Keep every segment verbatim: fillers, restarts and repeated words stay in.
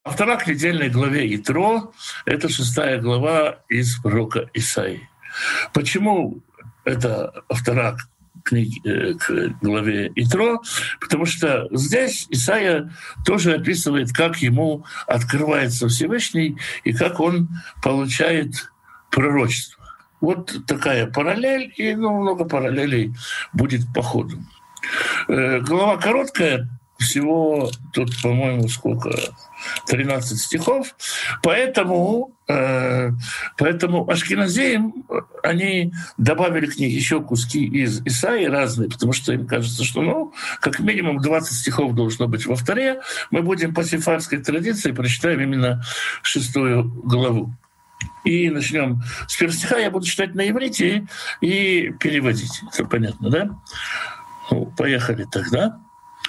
Во второй недельной главе Итро, это шестая глава из пророка Исаии. Почему это вторая книги, к главе Итро? Потому что здесь Исаия тоже описывает, как ему открывается Всевышний и как он получает пророчество. Вот такая параллель, и ну, много параллелей будет по ходу. Глава короткая, всего тут, по-моему, сколько? тринадцать стихов. Поэтому, э, поэтому ашкеназеям, они добавили к ней еще куски из Исаии разные, потому что им кажется, что ну, как минимум двадцать стихов должно быть во вторе. Мы будем по сефардской традиции прочитаем именно шестую главу. И начнем с первого стиха. Я буду читать на иврите и переводить. Все понятно, да? Ну, поехали тогда.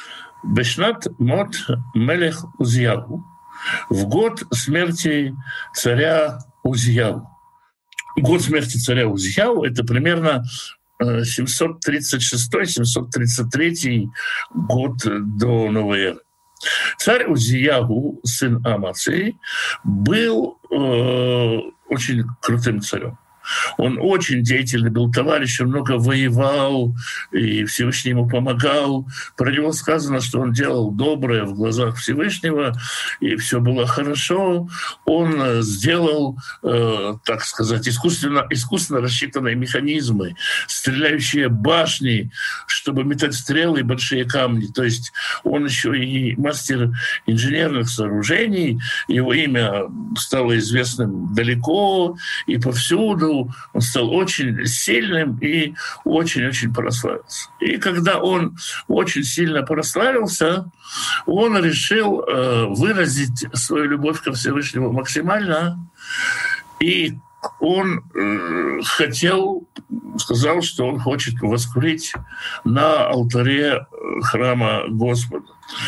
Бешнат мот мелех Узияу, в год смерти царя Узияу. Год смерти царя Узияу — это примерно семьсот тридцать шестой — семьсот тридцать третий год до новой эры. Царь Узияу, сын Амации, был э, очень крутым царем. Он очень деятельный был товарищ, он много воевал, и Всевышний ему помогал. Про него сказано, что он делал доброе в глазах Всевышнего, и все было хорошо. Он сделал, э, так сказать, искусственно, искусственно рассчитанные механизмы, стреляющие башни, чтобы метать стрелы и большие камни. То есть он еще и мастер инженерных сооружений. Его имя стало известным далеко и повсюду. Он стал очень сильным и очень-очень прославился. И когда он очень сильно прославился, он решил э, выразить свою любовь ко Всевышнему максимально. И он э, хотел, сказал, что он хочет воскурить на алтаре храма Господа.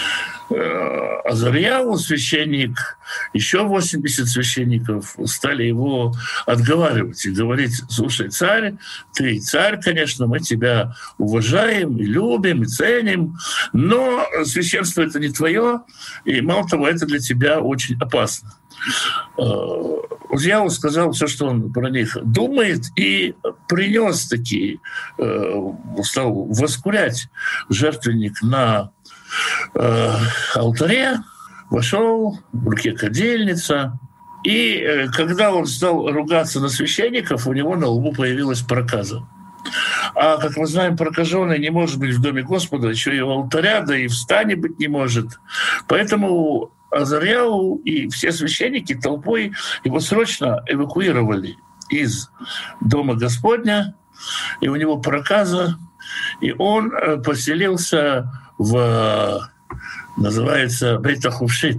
Азарьяу, священник, еще восемьдесят священников стали его отговаривать и говорить: слушай, царь, ты царь, конечно, мы тебя уважаем и любим, и ценим, но священство — это не твое, и мало того, это для тебя очень опасно. Узияу сказал все, что он про них думает, и принес такие, стал воскурять жертвенник на э, алтаре, вошел, в руке кадильница, и э, когда он стал ругаться на священников, у него на лбу появилась проказа. А, как мы знаем, прокаженный не может быть в доме Господа, еще и у алтаря, да и в стане быть не может. Поэтому Азарьяу и все священники толпой его срочно эвакуировали из дома Господня, и у него проказа, и он поселился в, называется, Бейт-Ахувшит.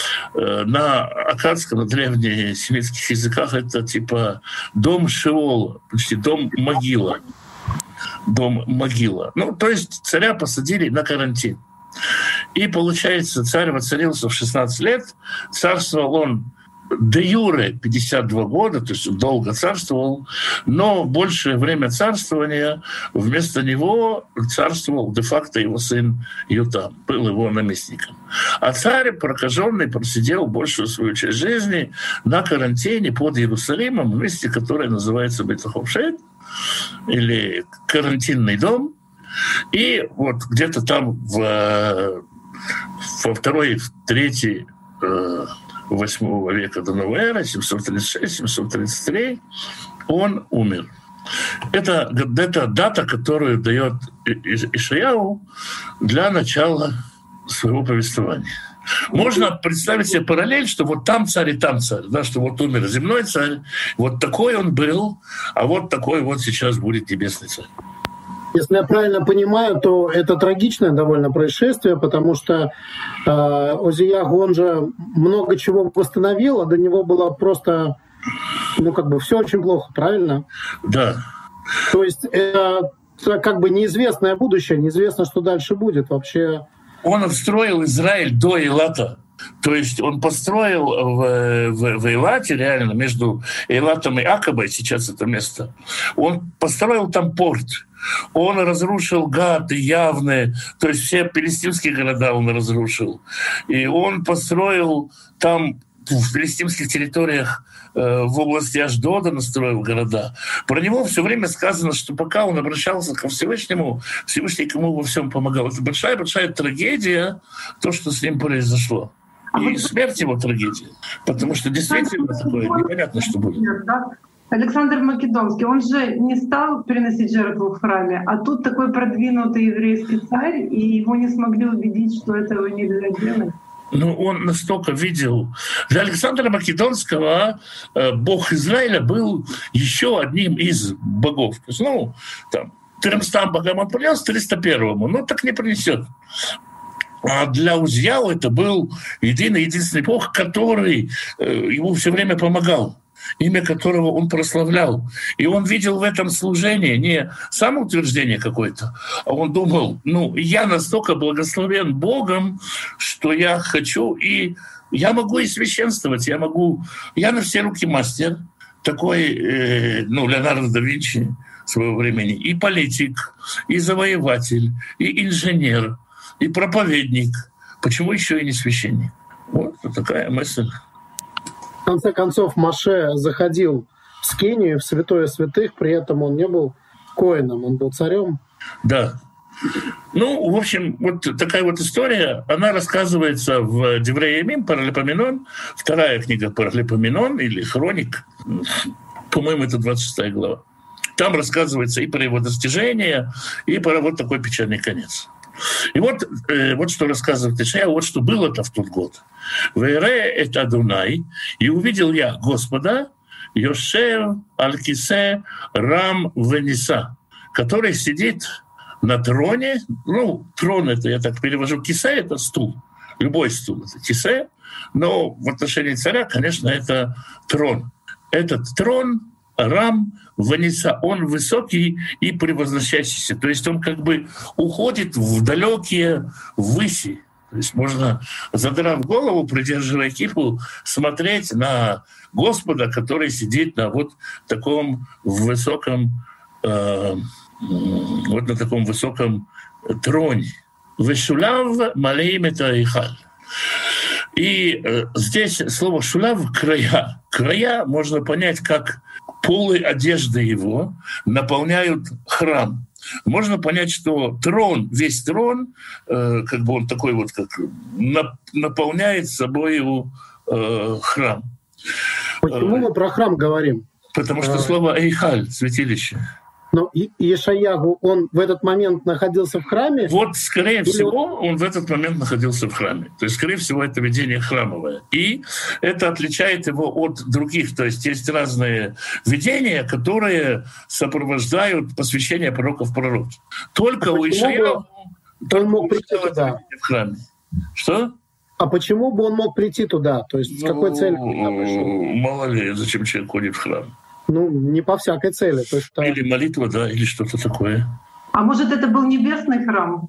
На аккадском, на древнесемитских языках это типа дом Шеола, почти дом могила. Дом могила. Ну, то есть царя посадили на карантин. И, получается, царь воцарился в шестнадцать лет, царствовал он де юре пятьдесят два года, то есть долго царствовал, но большее время царствования вместо него царствовал де-факто его сын Ютам, был его наместником. А царь, прокаженный, просидел большую свою часть жизни на карантине под Иерусалимом, в месте, которое называется Бейт-Ахувшит, или карантинный дом. И вот где-то там в, во второй, в третьей, восьмого века до новой эры, семьсот тридцать шесть — семьсот тридцать три, он умер. Это, это дата, которую дает Ишаяу для начала своего повествования. Можно представить себе параллель, что вот там царь и там царь, да, что вот умер земной царь, вот такой он был, а вот такой вот сейчас будет небесный царь. Если я правильно понимаю, то это трагичное довольно происшествие, потому что э, Озияху, он же много чего восстановил, а до него было просто, ну как бы все очень плохо, правильно? Да. То есть это как бы неизвестное будущее, неизвестно, что дальше будет вообще. Он отстроил Израиль до Илата. То есть он построил в, в, в Эйлате, реально, между Эйлатом и Акабой, сейчас это место, он построил там порт. Он разрушил Гат и Явны, то есть все палестинские города он разрушил. И он построил там в палестинских территориях в области Ашдода настроил города. Про него все время сказано, что пока он обращался ко Всевышнему, Всевышний ему во всем помогал. Это большая-большая трагедия, то, что с ним произошло. И смерть его трагедия. Потому что действительно такое непонятно, что будет. Александр Македонский, он же не стал переносить жертву в храме, а тут такой продвинутый еврейский царь, и его не смогли убедить, что этого нельзя делать. Ну, он настолько видел. Для Александра Македонского э, бог Израиля был еще одним из богов. То есть, ну, там, тремстам богам он принес, триста первому. Ну, так не принесет. А для Узьяу это был единый, единственный бог, который э, ему все время помогал, имя которого он прославлял. И он видел в этом служение не самоутверждение какое-то, а он думал, ну, я настолько благословен Богом, что я хочу, и я могу и священствовать, я могу, я на все руки мастер, такой, э, ну, Леонардо да Винчи своего времени, и политик, и завоеватель, и инженер, и проповедник. Почему еще и не священник? Вот такая мысль. В конце концов, Моше заходил в Скинию, в святое святых, при этом он не был коэном, он был царем. Да. Ну, в общем, вот такая вот история, она рассказывается в Деврей Ямим, Паралипоменон, вторая книга Паралипоменон или Хроник, по-моему, это двадцать шестая глава. Там рассказывается и про его достижения, и про вот такой печальный конец. И вот, э, вот что рассказывает Ишая, вот что было-то в тот год. «Вэйре эт Адунай, и увидел я Господа, Йошев аль-Кисе Рам Вениса, который сидит на троне». Ну, трон — это, я так перевожу, кисе — это стул, любой стул — это кисе, но в отношении царя, конечно, это трон. Этот трон Рам Вениса, он высокий и превозносящийся. То есть он как бы уходит в далекие выси. То есть можно, задрав голову, придерживая кипу, смотреть на Господа, который сидит на вот таком высоком, э, вот на таком высоком троне. «Вешулав малеим это Эйхаль». И э, здесь слово «шулав» — края. Края можно понять как полы одежды его наполняют храм. Можно понять, что трон, весь трон, э, как бы он такой вот, как на, наполняет собой его э, храм. Почему мы про храм говорим? Потому что слово «эйхаль» — святилище. Но Иешаяху, он в этот момент находился в храме? Вот, скорее Или... всего, он в этот момент находился в храме. То есть, скорее всего, это видение храмовое. И это отличает его от других. То есть есть разные видения, которые сопровождают посвящение пророков пророки. Только а у Иешаяху он мог прийти туда в храме. Что? А почему бы он мог прийти туда? То есть с какой ну, целью? Мало ли, зачем человек ходит в храм. Ну, не по всякой цели. То есть, или молитва, да, или что-то такое. А может, это был небесный храм?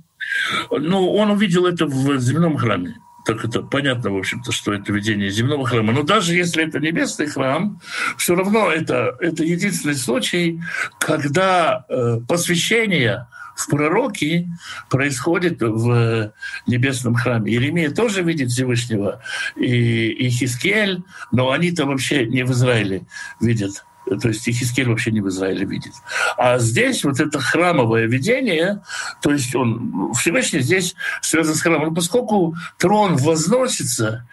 Ну, он увидел это в земном храме. Так это понятно, в общем-то, что это видение земного храма. Но даже если это небесный храм, все равно это, это единственный случай, когда э, посвящение в пророки происходит в небесном храме. Иеремия тоже видит Всевышнего, и, и Хискиэль, но они-то вообще не в Израиле видят. То есть Хискиэль вообще не в Израиле видит. А здесь вот это храмовое видение, то есть он Всевышний здесь связан с храмом. Но поскольку трон возносится,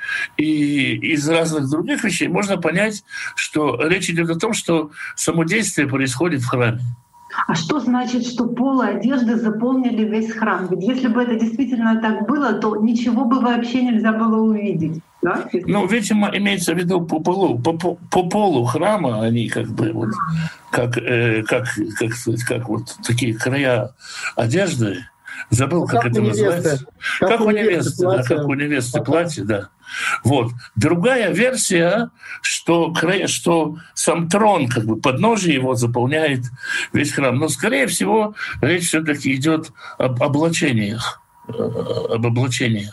и из разных других вещей можно понять, что речь идет о том, что само действие происходит в храме. А что значит, что полы одежды заполнили весь храм? Ведь если бы это действительно так было, то ничего бы вообще нельзя было увидеть. Да? Ну, видимо, имеется в виду по полу, по, по, по полу храма они как бы вот как, э, как, как, сказать, как вот такие края одежды. Забыл, как, как это называется. Как, как у невесты, да, как у невесты платье, да. Вот. Другая версия, что, что сам трон, как бы подножие его заполняет весь храм. Но, скорее всего, речь все-таки идет об облачениях, об облачениях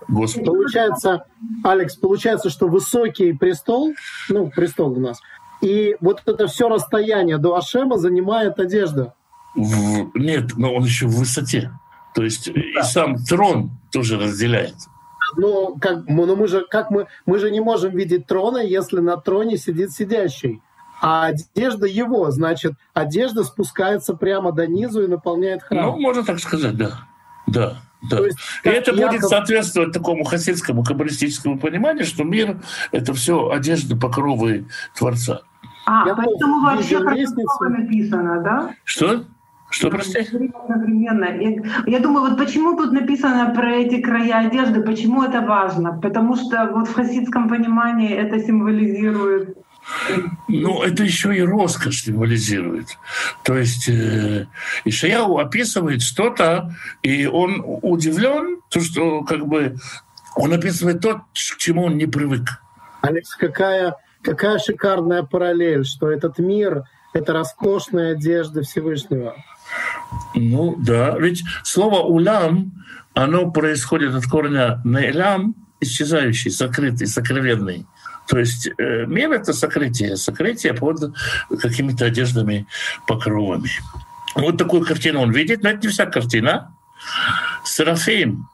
Господь. Получается, Алекс, получается, что высокий престол, ну, престол у нас, и вот это все расстояние до Ашема занимает одежда. В... Нет, но он еще в высоте. То есть да. И сам трон тоже разделяет. Но, как, но мы, же, как мы, мы же не можем видеть трона, если на троне сидит сидящий. А одежда его, значит, одежда спускается прямо до низу и наполняет храм. Ну, можно так сказать, да. Да. Да. То есть, и это Яков... будет соответствовать такому хасидскому каббалистическому пониманию, что мир — это все одежда, покровы Творца. А, Яков, поэтому вообще про это написано, да? Что? Что, прости? Одновременно. Я, я думаю, вот почему тут написано про эти края одежды, почему это важно? Потому что вот в хасидском понимании это символизирует... Ну, это еще и роскошь символизирует. То есть э, Ишаяу описывает что-то, и он удивлен, то, что как бы он описывает то, к чему он не привык. Алекс, какая, какая шикарная параллель, что этот мир — это роскошная одежда Всевышнего. Ну да, ведь слово «улам», оно происходит от корня «не'лам», исчезающий, сокрытый, сокровенный. То есть э, мир — это сокрытие, сокрытие под какими-то одеждами, покровами. Вот такую картину он видит, но это не вся картина. Серафим.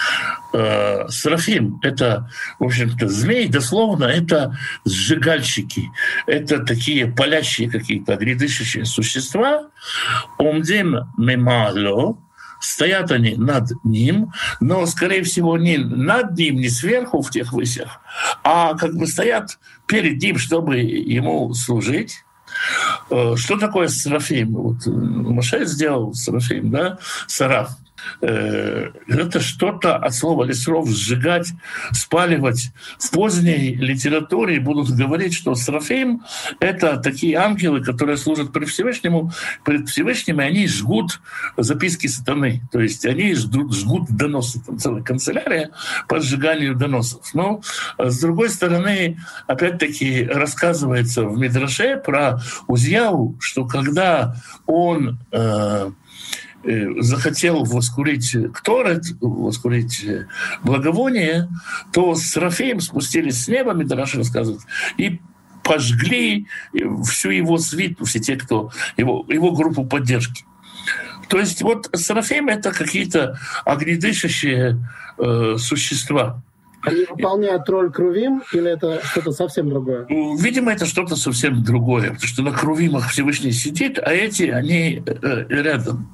Э, Серафим — это, в общем-то, змей, дословно, это сжигальщики. Это такие палящие какие-то огнедышащие существа. Омдим мемало. Стоят они над ним, но, скорее всего, не над ним, не сверху в тех высях, а как бы стоят перед ним, чтобы ему служить. Что такое серафим? Вот Моше сделал серафим, да? Сараф. Это что-то от слова лесров «сжигать», «спаливать». В поздней литературе будут говорить, что серафим — это такие ангелы, которые служат при Всевышнему, перед Всевышним, и они жгут записки сатаны. То есть они жгут, жгут доносы. Там целая канцелярия по сжиганию доносов. Но, с другой стороны, опять-таки рассказывается в Мидраше про Узьяу, что когда он э, захотел воскурить кторет, воскурить благовоние, то серафим спустились с неба, Мидраш рассказывает, и пожгли всю его свиту, все те, кто его, его группу поддержки. То есть вот серафим — это какие-то огнедышащие э, существа. Они выполняют роль крувим, или это что-то совсем другое? Видимо, это что-то совсем другое, потому что на крувимах Всевышний сидит, а эти, они э, рядом.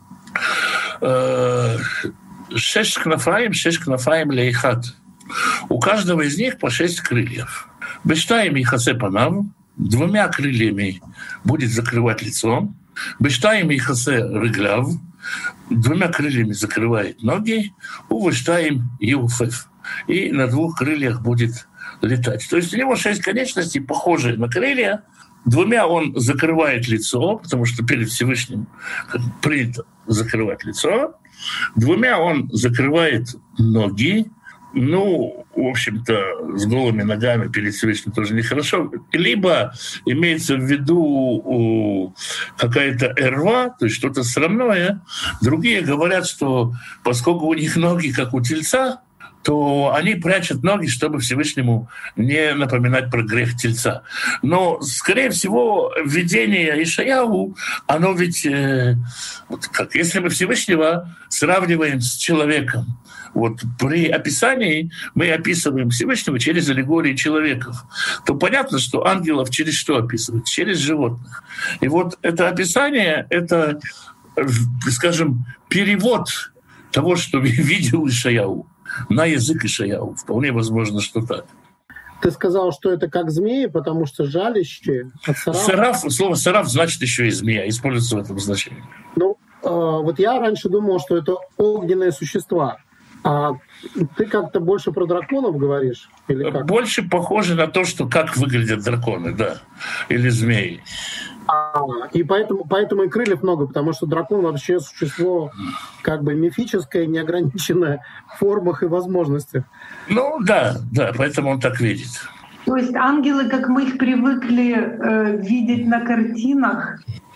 Шеш кнафаим, шеш кнафаим лейхат. У каждого из них по шесть крыльев. Бештаим и хасе панав, двумя крыльями будет закрывать лицо. Бештаим и хасе рыгляв, двумя крыльями закрывает ноги. У бештаим юфеф, и на двух крыльях будет летать. То есть у него шесть конечностей, похожие на крылья. Двумя он закрывает лицо, потому что перед Всевышним принято закрывать лицо. Двумя он закрывает ноги. Ну, в общем-то, с голыми ногами перед Всевышним тоже нехорошо. Либо имеется в виду какая-то эрва, то есть что-то срамное. Другие говорят, что поскольку у них ноги, как у тельца, то они прячут ноги, чтобы Всевышнему не напоминать про грех тельца. Но, скорее всего, видение Ишаяу, оно ведь, э, вот как, если мы Всевышнего сравниваем с человеком, вот при описании мы описываем Всевышнего через аллегории человеков, то понятно, что ангелов через что описывают? Через животных. И вот это описание — это, скажем, перевод того, что видел Ишаяу, на язык Ишаяу. Вполне возможно, что так. Ты сказал, что это как змеи, потому что жалящие от сарафа. Сараф, слово «сараф» значит еще и змея, используется в этом значении. Ну, э, вот я раньше думал, что это огненные существа. А ты как-то больше про драконов говоришь? Или как? Больше похоже на то, что как выглядят драконы, да, или змеи. А, и поэтому, поэтому и крыльев много, потому что дракон вообще существо как бы мифическое, неограниченное в формах и возможностях. Ну да, да, поэтому он так видит. То есть ангелы, как мы их привыкли э, видеть на картинах,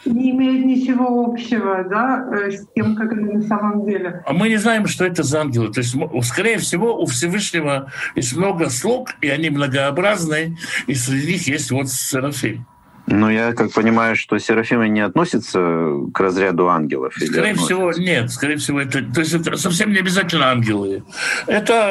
не имеют ничего общего, да, с тем, как они на самом деле. А мы не знаем, что это за ангелы. То есть, скорее всего, у Всевышнего есть много слуг, и они многообразны, и среди них есть вот Серафим. Ну, я как понимаю, что серафимы не относятся к разряду ангелов? Скорее всего, нет. Скорее всего, это, то есть это совсем не обязательно ангелы. Это,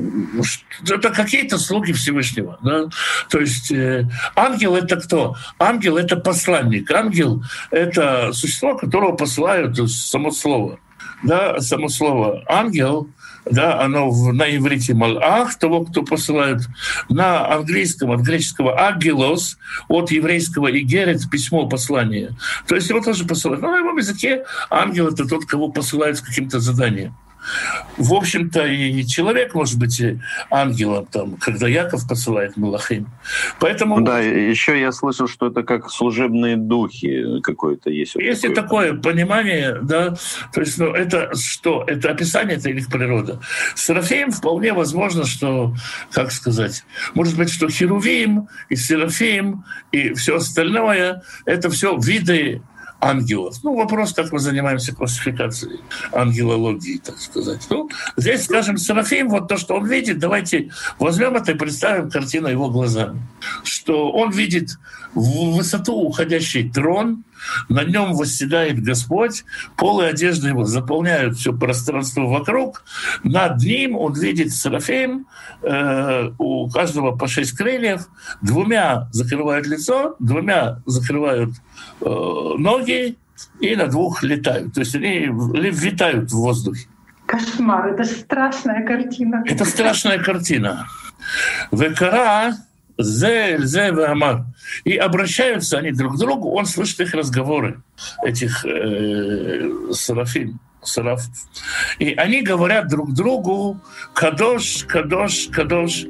это какие-то слуги Всевышнего. Да? То есть э, ангел — это кто? Ангел — это посланник. Ангел — это существо, которого посылают, то есть само слово. Да, само слово «ангел», да, оно в, на иврите «малах», того, кто посылают, на английском, от греческого «агелос», от еврейского «игерет», письмо, послание. То есть его тоже посылают. Но на его языке ангел — это тот, кого посылают с каким-то заданием. В общем-то, и человек может быть ангелом, там, когда Яков посылает Малахим. Поэтому... Да, еще я слышал, что это как служебные духи какое-то есть. Есть и такое понимание, да, то есть, ну, это что? Это описание, это их природа. Серафим вполне возможно, что, как сказать, может быть, что Херувим и Серафим и все остальное — это все виды ангелов. Ну, вопрос, как мы занимаемся классификацией ангелологии, так сказать. Ну, здесь, скажем, Серафим, вот то, что он видит, давайте возьмем это и представим картину его глазами. Что он видит в высоту уходящий трон, на нем восседает Господь, полы одежды его заполняют все пространство вокруг, над ним он видит Серафим, э, у каждого по шесть крыльев, двумя закрывают лицо, двумя закрывают э, ноги и на двух летают. То есть они витают в воздухе. Кошмар, это страшная картина. Это страшная картина. Векара зе зе веамар. И обращаются они друг к другу, он слышит их разговоры, этих э, серафим, серафов. И они говорят друг другу: «Кадош, кадош, кадош».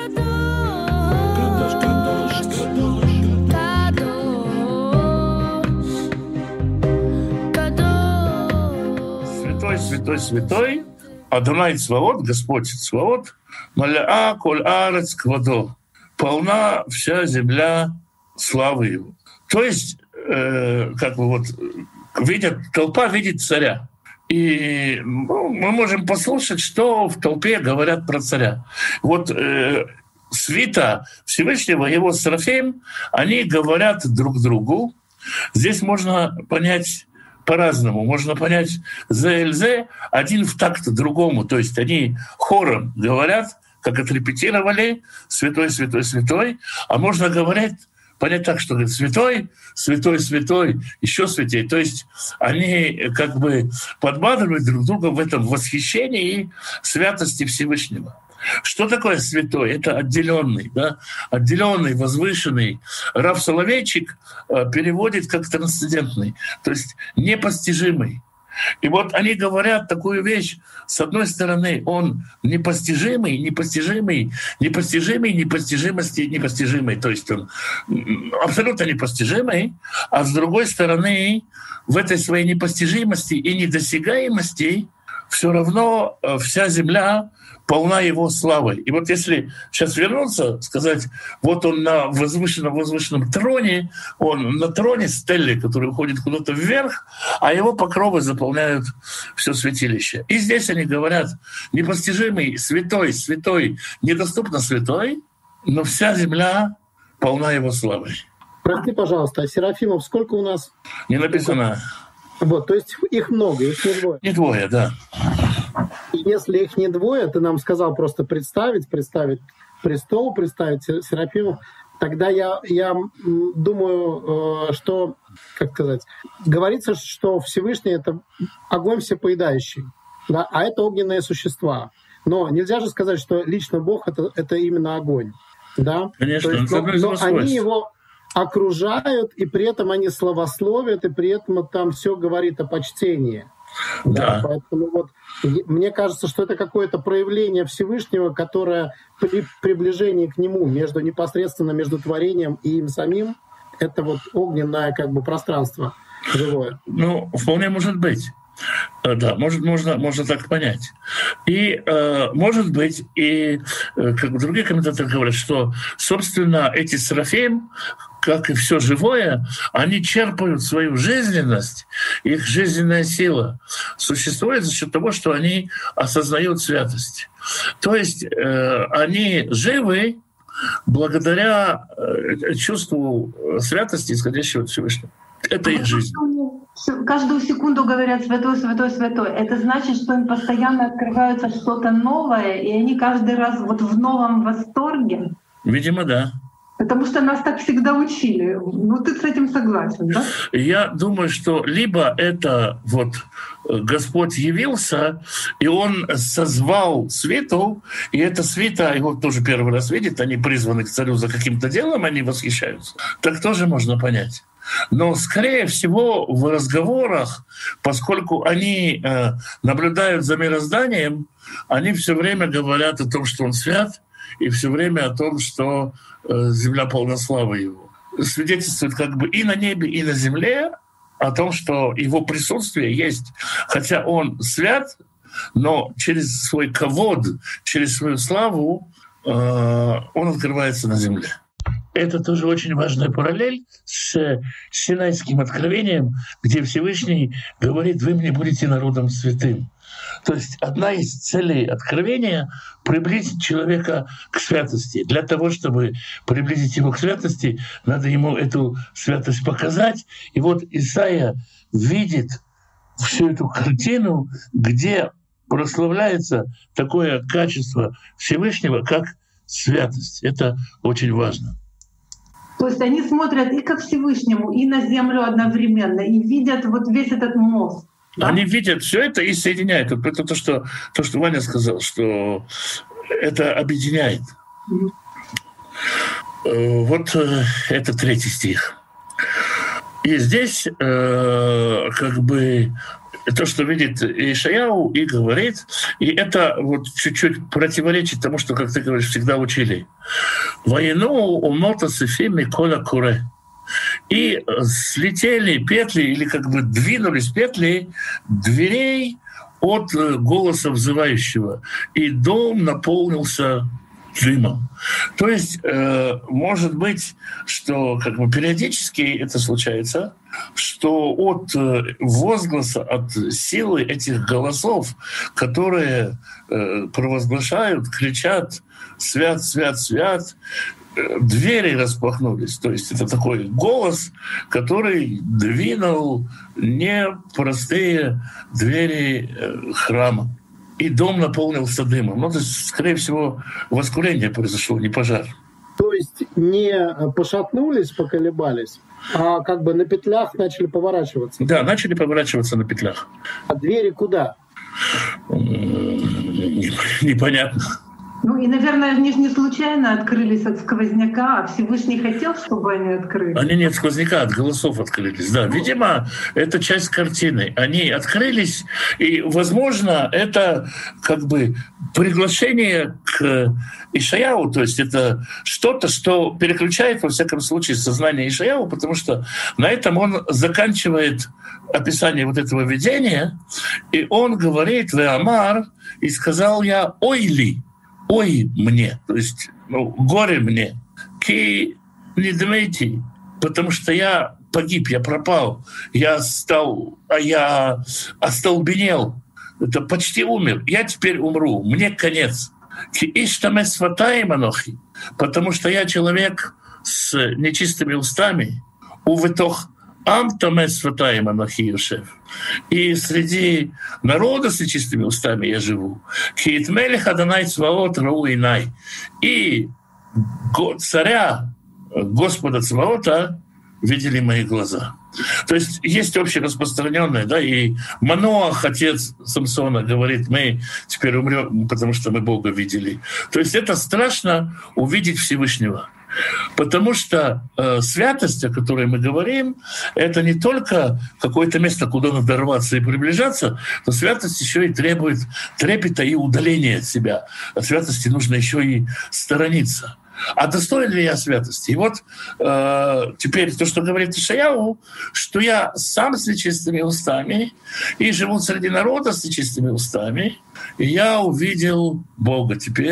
Святой, святой, святой, Адонай Цваот, Господь Цваот, Малаа коль арец квадо. Полна вся земля славы его. То есть, э, как бы вот видят, толпа видит царя. И ну, мы можем послушать, что в толпе говорят про царя. Вот э, свита Всевышнего, его Серафим, они говорят друг другу. Здесь можно понять по-разному. Можно понять зе-эль-зе, один в такт другому. То есть они хором говорят, как отрепетировали, святой, святой, святой, а можно говорить, понять так, что говорит святой, святой, святой, еще святей. То есть они как бы подбадривают друг друга в этом восхищении святости Всевышнего. Что такое святой? Это отделенный, да? Отделенный, возвышенный. Рав Соловейчик переводит как трансцендентный, то есть непостижимый. И вот они говорят такую вещь. С одной стороны, он непостижимый, непостижимый, непостижимый, непостижимости, непостижимый. То есть он абсолютно непостижимый. А с другой стороны, в этой своей непостижимости и недосягаемости все равно вся земля полна его славой. И вот если сейчас вернуться, сказать, вот он на возвышенном, возвышенном троне, он на троне стелли, который уходит куда-то вверх, а его покровы заполняют все святилище. И здесь они говорят, непостижимый, святой, святой, недоступно святой, но вся земля полна его славой. Прости, пожалуйста, а серафимов сколько у нас? Не написано. Вот, то есть их много, их не двое. Не двое, да. Если их не двое, ты нам сказал просто представить, представить престол, представить серафимов, тогда я, я думаю, что, как сказать, говорится, что Всевышний — это огонь всепоедающий, да, а это огненные существа. Но нельзя же сказать, что лично Бог — это, это именно огонь. Да? Конечно, есть, но, но они его окружают, и при этом они славословят, и при этом там все говорит о почтении. Да. Да, поэтому вот мне кажется, что это какое-то проявление Всевышнего, которое при приближении к Нему, между непосредственно между творением и им самим, это вот огненное как бы пространство живое. Ну, вполне может быть. Да, может, можно, можно так понять. И, э, может быть, и э, как другие комментаторы говорят, что, собственно, эти серафим, как и все живое, они черпают свою жизненность, их жизненная сила существует за счет того, что они осознают святость. То есть э, они живы благодаря э, чувству святости, исходящего от Всевышнего. Это их жизнь. Каждую секунду говорят «святой, святой, святой». Это значит, что им постоянно открывается что-то новое, и они каждый раз вот в новом восторге. Видимо, да. Потому что нас так всегда учили. Ну, ты с этим согласен, да? Я думаю, что либо это вот Господь явился, и Он созвал свиту, и эта свита, его тоже первый раз видит, они призваны к царю за каким-то делом, они восхищаются. Так тоже можно понять. Но, скорее всего, в разговорах, поскольку они э, наблюдают за мирозданием, они все время говорят о том, что Он свят, и все время о том, что э, земля полна славы Его. Свидетельствует как бы и на небе, и на земле о том, что Его присутствие есть. Хотя Он свят, но через свой кавод, через свою славу э, Он открывается на земле. Это тоже очень важная параллель с Синайским откровением, где Всевышний говорит: «Вы мне будете народом святым». То есть одна из целей откровения — приблизить человека к святости. Для того, чтобы приблизить его к святости, надо ему эту святость показать. И вот Исаия видит всю эту картину, где прославляется такое качество Всевышнего, как святость. Это очень важно. То есть они смотрят и ко Всевышнему, и на землю одновременно, и видят вот весь этот мост. Да? Они видят все это и соединяют. Вот это то, что, то, что Ваня сказал, что это объединяет. Mm-hmm. Вот это третий стих. И здесь э, как бы то, что видит Ишаяу и говорит, и это вот чуть-чуть противоречит тому, что, как ты говоришь, всегда учили. «Воину умота сефими кола куре». И слетели петли, или как бы двинулись петли дверей от голоса взывающего, и дом наполнился дымом. То есть, э, может быть, что как бы периодически это случается, что от э, возгласа, от силы этих голосов, которые э, провозглашают, кричат «Свят, свят, свят», двери распахнулись. То есть это такой голос, который двинул непростые двери храма. И дом наполнился дымом. Ну, то есть, скорее всего, воскурение произошло, не пожар. То есть не пошатнулись, поколебались, а как бы на петлях начали поворачиваться? Да, начали поворачиваться на петлях. А двери куда? Непонятно. Ну и, наверное, они же не случайно открылись от сквозняка, а Всевышний хотел, чтобы они открылись. Они не от сквозняка, от голосов открылись. Да, видимо, это часть картины. Они открылись, и, возможно, это как бы приглашение к Ишаяу, то есть это что-то, что переключает, во всяком случае, сознание Ишаяу, потому что на этом он заканчивает описание вот этого видения, и он говорит «Веамар», и сказал я «Ой ли». Ой мне, то есть ну, горе мне, ки не дмейте, потому что я погиб, я пропал, я стал, а я остолбенел, это почти умер, я теперь умру, мне конец. Ки иштамес сватаем анохи, потому что я человек с нечистыми устами, увытох Амтамес сватаем анохи Йошев. И среди народа с нечистыми устами я живу. Хитмелих Адонай Цваот Рау Инай. И царя Господа Цваота видели мои глаза. То есть есть общераспространенное, да, и Маноах, отец Самсона, говорит, мы теперь умрем, потому что мы Бога видели. То есть это страшно увидеть Всевышнего. Потому что э, святость, о которой мы говорим, это не только какое-то место, куда надо рваться и приближаться, но святость еще и требует трепета и удаления от себя. От святости нужно еще и сторониться. А достоин ли я святости? И вот э, теперь то, что говорит Ишаяу, что я сам с нечистыми устами и живу среди народа с нечистыми устами, и я увидел Бога теперь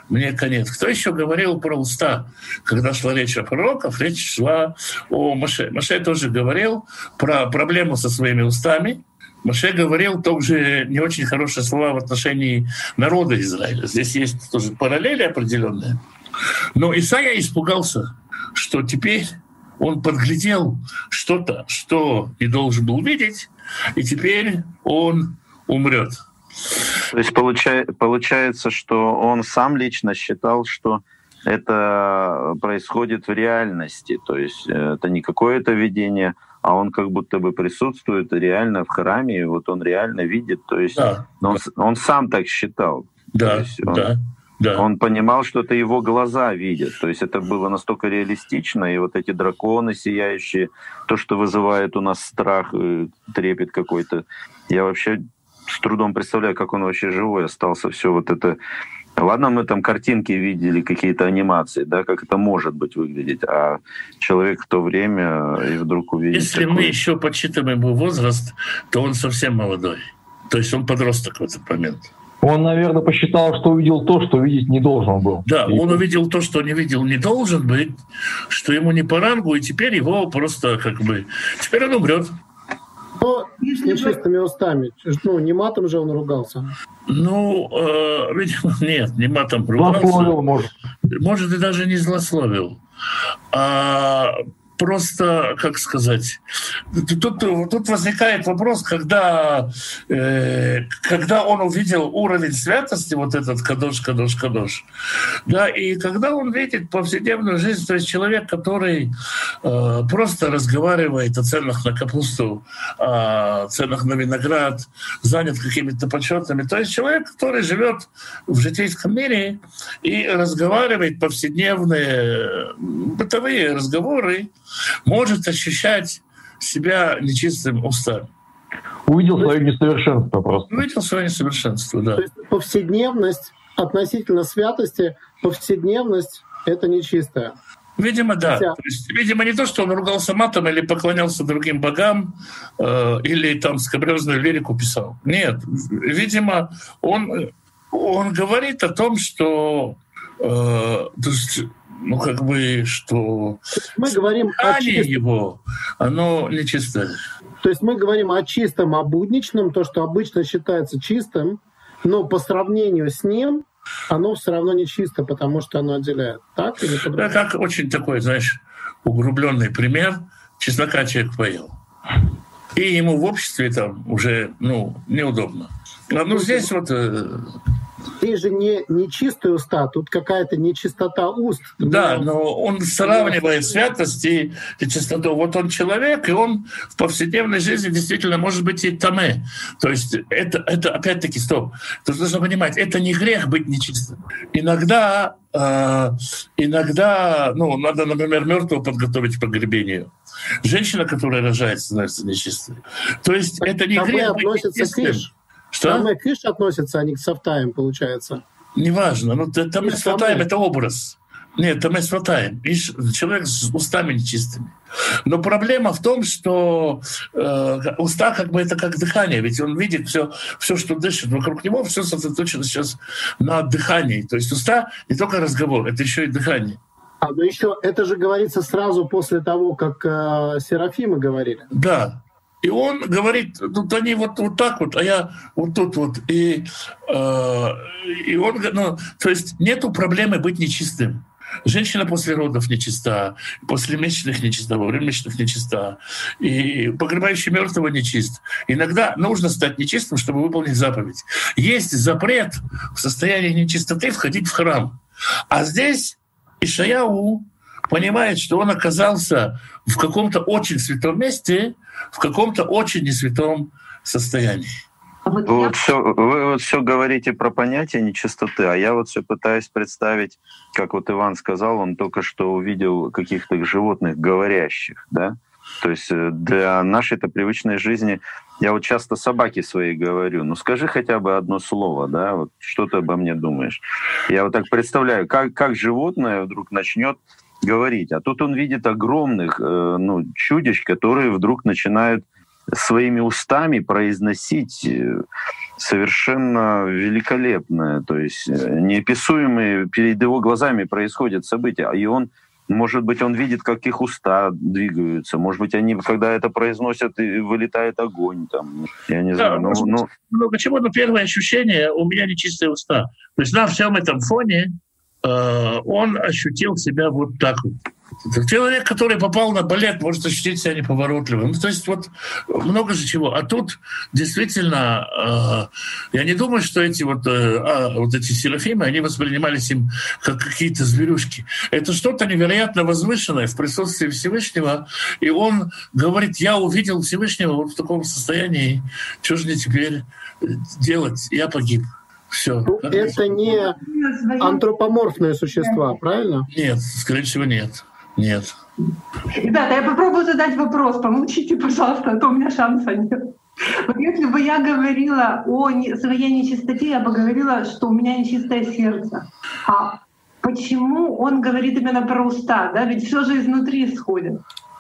мне конец. Кто еще говорил про уста? Когда шла речь о пророках, речь шла о Моше. Моше тоже говорил про проблему со своими устами. Моше говорил тоже не очень хорошие слова в отношении народа Израиля. Здесь есть тоже параллели определенные. Но Исайя испугался, что теперь он подглядел что-то, что не должен был видеть, и теперь он умрет. То есть получается, что он сам лично считал, что это происходит в реальности. То есть это не какое-то видение, а он как будто бы присутствует реально в храме, и вот он реально видит. То есть да. он, он сам так считал. Да, он, да. Да. Он понимал, что это его глаза видят. То есть это было настолько реалистично, и вот эти драконы сияющие, то, что вызывает у нас страх, трепет какой-то. Я вообще с трудом представляю, как он вообще живой остался. Все вот это... Ладно, мы там картинки видели, какие-то анимации, да, как это может быть выглядеть, а человек в то время и вдруг увидит... Если такое... мы еще подсчитываем его возраст, то он совсем молодой. То есть он подросток в этот момент. Он, наверное, посчитал, что увидел то, что видеть не должен был. Да, он увидел то, что не видел, не должен быть, что ему не по рангу, и теперь его просто как бы... Теперь он умрет. Но с нечистыми устами. Ну, не матом же он ругался. Ну, э, видимо, нет, не матом ругался. Злословил, может. Может, и даже не злословил. А просто, как сказать, тут, тут возникает вопрос, когда, э, когда он увидел уровень святости, вот этот кадош, кадош, кадош, да, и когда он видит повседневную жизнь, то есть человек, который э, просто разговаривает о ценах на капусту, о ценах на виноград, занят какими-то подсчетами, то есть человек, который живет в житейском мире и разговаривает повседневные бытовые разговоры, может ощущать себя нечистым устами. Увидел свое несовершенство просто. Увидел свое несовершенство, да. То есть повседневность относительно святости, повседневность — это нечистая. Видимо, да. Хотя... То есть, видимо, не то, что он ругался матом или поклонялся другим богам, э, или там скабрёзную лирику писал. Нет. Видимо, он, он говорит о том, что... Э, то есть, ну, как бы, что мы говорим о чистом... его, оно нечистое. То есть мы говорим о чистом, о будничном, то, что обычно считается чистым, но по сравнению с ним оно все равно не чисто, потому что оно отделяет. Так или по-другому? Да, как очень такой, знаешь, углубленный пример. Чеснока человек поел. И ему в обществе там уже, ну, неудобно. А ну, здесь вот... Здесь же не, не чистые уста, тут какая-то нечистота уст. Да, но он сравнивает святость и, и чистоту. Вот он человек, и он в повседневной жизни действительно может быть и таме. То есть это, это опять-таки, стоп. Тут нужно понимать, это не грех быть нечистым. Иногда, э, иногда, ну, надо, например, мертвого подготовить к погребению. Женщина, которая рожает, становится нечистой. То есть это не грех быть нечистым. Что? Там и к Иш относятся, а не к Сафтаям, получается. Неважно. Ну, там с Сафтаем — это образ. Нет, там и Сафтаем. Иш — человек с устами нечистыми. Но проблема в том, что э, уста как бы это как дыхание. Ведь он видит все, все, что дышит. Вокруг него все сосредоточено сейчас на дыхании. То есть уста — не только разговор, это еще и дыхание. А, ну еще это же говорится сразу после того, как э, Серафимы говорили. Да. И он говорит, тут они вот, вот так вот, а я вот тут вот. И, э, и он, ну, то есть нету проблемы быть нечистым. Женщина после родов нечиста, после месячных нечиста, во время месячных нечиста, и погребающий мертвого нечист. Иногда нужно стать нечистым, чтобы выполнить заповедь. Есть запрет в состоянии нечистоты входить в храм. А здесь Ишаяу понимает, что он оказался в каком-то очень святом месте, в каком-то очень несвятом состоянии. Вы вот, все, вы вот все говорите про понятие нечистоты, а я вот все пытаюсь представить, как вот Иван сказал, он только что увидел каких-то животных говорящих, да? То есть для нашей-то привычной жизни я вот часто собаке своей говорю, ну скажи хотя бы одно слово, да, вот что ты обо мне думаешь. Я вот так представляю, как, как животное вдруг начнет говорить, а тут он видит огромных э, ну, чудищ, которые вдруг начинают своими устами произносить совершенно великолепное, то есть неописуемые перед его глазами происходят события, и он, может быть, он видит, как их уста двигаются, может быть, они, когда это произносят, и вылетает огонь, там, я не знаю. Да, ну, ну... ну, почему? Ну, первое ощущение, у меня нечистые уста. То есть на всем этом фоне э, он ощутил себя вот так вот. Человек, который попал на балет, может ощутить себя неповоротливым. Ну, то есть вот много же чего. А тут действительно, э, я не думаю, что эти вот, э, а, вот эти серафимы, они воспринимались им как какие-то зверюшки. Это что-то невероятно возвышенное в присутствии Всевышнего. И он говорит, я увидел Всевышнего вот в таком состоянии. Что же мне теперь делать? Я погиб. Все. Ну, это не антропоморфные существа, правильно? Нет, скорее всего, нет. Нет. Ребята, я попробую задать вопрос. Помолчите, пожалуйста, а то у меня шанса нет. Вот если бы я говорила о своей нечистоте, я бы говорила, что у меня нечистое сердце. А почему он говорит именно про уста? Да? Ведь все же изнутри исходит.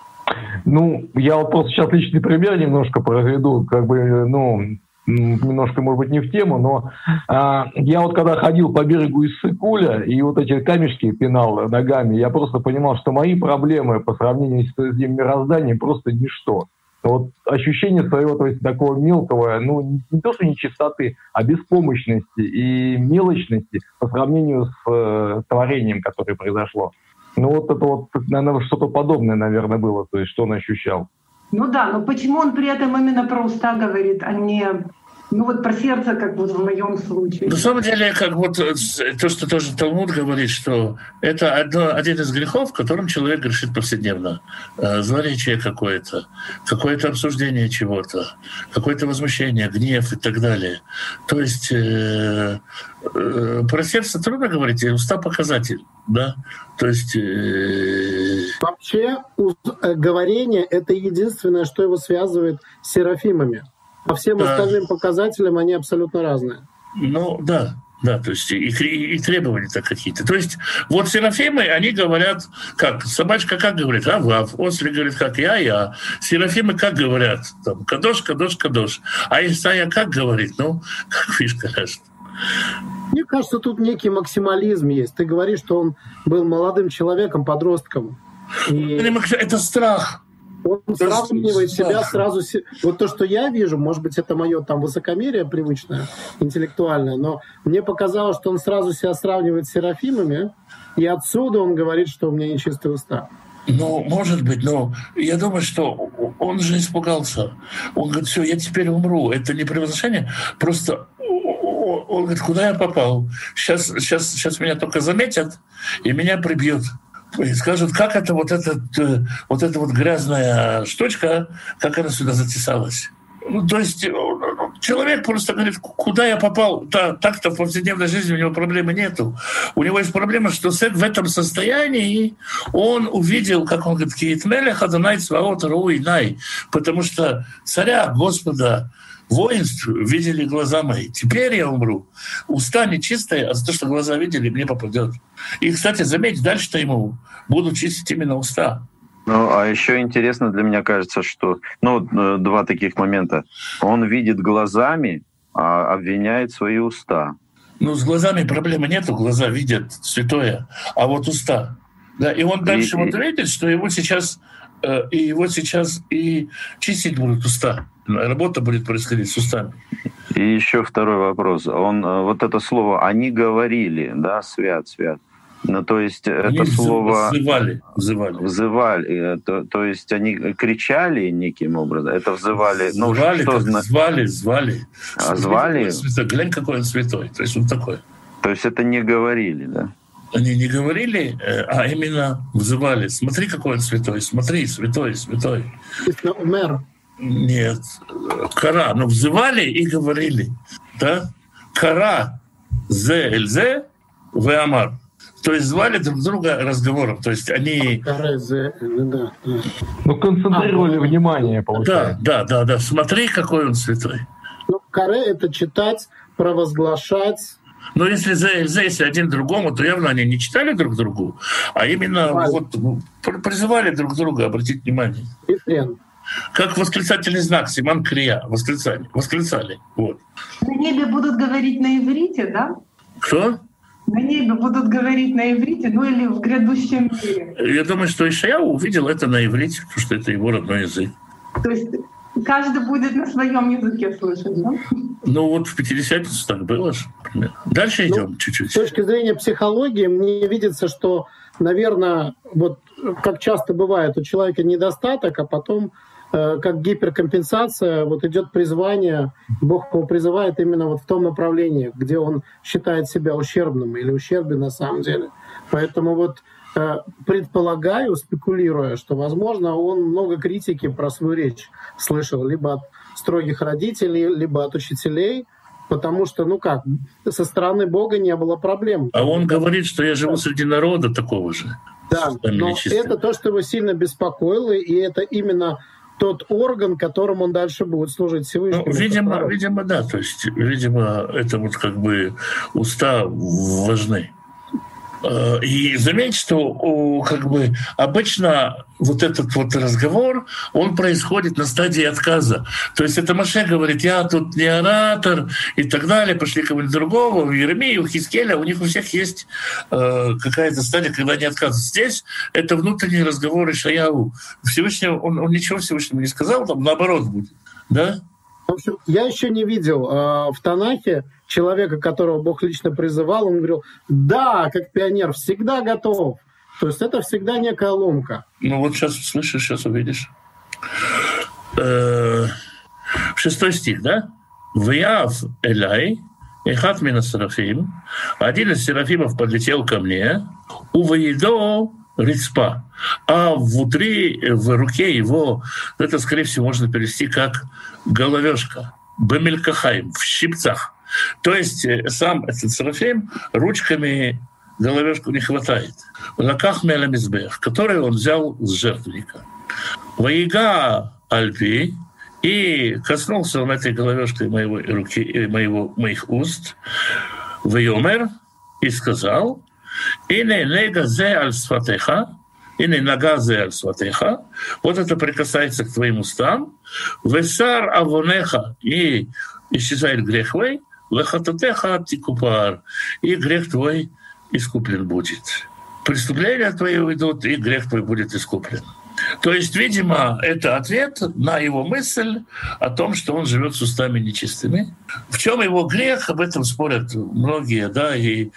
Ну, я вот просто сейчас личный пример немножко проведу, как бы, ну, немножко, может быть, не в тему, но а, я вот когда ходил по берегу Иссык-Куля и вот эти камешки пинал ногами, я просто понимал, что мои проблемы по сравнению с этим мирозданием просто ничто. Вот ощущение своего, то есть такого мелкого, ну не, не то, что нечистоты, а беспомощности и мелочности по сравнению с э, творением, которое произошло. Ну вот это вот, наверное, что-то подобное, наверное, было, то есть что он ощущал. Ну да, но почему он при этом именно про уста говорит, а не ну вот про сердце, как вот в моем случае? На самом деле, как вот то, что тоже Талмуд говорит, что это одно, один из грехов, которым человек грешит повседневно. Злоречие какое-то, какое-то обсуждение чего-то, какое-то возмущение, гнев и так далее. То есть э, э, про сердце трудно говорить, уста показатель, да? То есть... Э... Вообще говорение — это единственное, что его связывает с серафимами. По всем да. остальным показателям они абсолютно разные. Ну да, да, то есть и, и, и требования-то какие-то. То есть вот серафимы, они говорят, как, собачка как говорит, ав-ав, ослик говорит, как я-я. Серафимы как говорят, там, кадош, кадош, кадош. А Исайя как говорит, ну, как фишка ляжет. Мне кажется, тут некий максимализм есть. Ты говоришь, что он был молодым человеком, подростком. И... Это страх. Он сравнивает себя сразу... Вот то, что я вижу, может быть, это мое там высокомерие привычное, интеллектуальное, но мне показалось, что он сразу себя сравнивает с серафимами, и отсюда он говорит, что у меня нечистые уста. Ну, может быть, но я думаю, что он же испугался. Он говорит, все, я теперь умру. Это не превозношение, просто... Он говорит, куда я попал? Сейчас, сейчас, сейчас меня только заметят, и меня прибьют. И скажут, как это вот, этот, вот эта вот грязная штучка, как она сюда затесалась. Ну, то есть человек просто говорит, куда я попал? Да, так-то в повседневной жизни у него проблемы нету. У него есть проблема, что в этом состоянии он увидел, как он говорит, «Киит мелех Адонай цваот руй най», потому что царя, Господа, воинств видели глаза мои. Теперь я умру. Уста нечистые, а за то, что глаза видели, мне попадет. И, кстати, заметь, дальше-то ему буду чистить именно уста. Ну, а еще интересно для меня кажется, что, ну, два таких момента. Он видит глазами, а обвиняет свои уста. Ну, с глазами проблемы нету, глаза видят святое, а вот уста. Да, и он дальше и, вот видит, что его сейчас, э, и его сейчас и чистить будут уста. Работа будет происходить с устами. И еще второй вопрос. Он, вот это слово «они говорили», да, «свят, свят». Ну, то есть они это слово... Взывали. Взывали. Взывали. То, то есть они кричали неким образом. Это взывали... Ну, взывали, что как зна... звали, звали. А звали? Глянь, какой он святой. То есть он такой. То есть это не говорили, да? Они не говорили, а именно взывали. Смотри, какой он святой. Смотри, святой, святой. Мэр. Нет. Кара. Но взывали и говорили. Да? Кара. Зе эльзе. Ве амар. То есть звали друг друга разговором. То есть они... Ну, концентрировали а, внимание, получается. Да, да, да, да. Смотри, какой он святой. Ну, каре — это читать, провозглашать. Но если если один другому, то явно они не читали друг другу, а именно вот, призывали друг друга обратить внимание. Ифрен. как восклицательный знак, Симан Крия, восклицали, восклицали. Вот. На небе будут говорить на иврите, да? Кто? На небе будут говорить на иврите, ну или в грядущем мире. Я думаю, что Ишаяу увидел это на иврите, потому что это его родной язык. То есть каждый будет на своем языке слышать, да? Ну вот в Пятидесятницу так было же. Дальше идем ну, чуть-чуть. С точки зрения психологии мне видится, что, наверное, вот как часто бывает, у человека недостаток, а потом э, как гиперкомпенсация, вот идет призвание, Бог его призывает именно вот в том направлении, где он считает себя ущербным или ущербен на самом деле. Поэтому вот э, предполагаю, спекулируя, что, возможно, он много критики про свою речь слышал либо от строгих родителей, либо от учителей, потому что, ну как, со стороны Бога не было проблем. А он говорит, что я живу среди народа такого же. Да, но это то, что его сильно беспокоило, и это именно тот орган, которым он дальше будет служить Всевышнему. Ну, видимо, видимо, да, то есть, видимо, это вот как бы уста важны. И заметьте, что как бы обычно вот этот вот разговор, он происходит на стадии отказа. То есть это Моше говорит, я тут не оратор и так далее, пошли кого-нибудь другого, у Иеремии, у Хискеля, у них у всех есть э, какая-то стадия, когда они отказывают. Здесь это внутренний разговор Ишаяу. Всевышнего, он, он ничего Всевышнему не сказал, там наоборот будет. Да? В общем, я еще не видел э, в Танахе человека, которого Бог лично призывал, он говорил, да, как пионер, всегда готов. То есть это всегда некая ломка. Ну вот сейчас слышишь, сейчас увидишь. Э-э- шестой стих, да? «Вяв элай, эхат мина серафим». Один из серафимов подлетел ко мне, увоедо рицпа. А внутри, в руке его, это, скорее всего, можно перевести как головешка, бемелькахайм, в щипцах. То есть сам этот серафим ручками головешку не хватает. Лаках меламизбех, который он взял с жертвенника. Ваига альпи, и коснулся он этой головешкой моего руки, моего, моих уст. Вайомер, и сказал, «Ине нега зе аль сфатеха», «Ине нага зе аль сфатеха», вот это прикасается к твоим устам, «Весар авонеха», и исчезает грех твой, «Вехататеха тикупар», и грех твой искуплен будет. Преступления твои уйдут, и грех твой будет искуплен. То есть, видимо, это ответ на его мысль о том, что он живет с устами нечистыми. В чем его грех, об этом спорят многие, да, и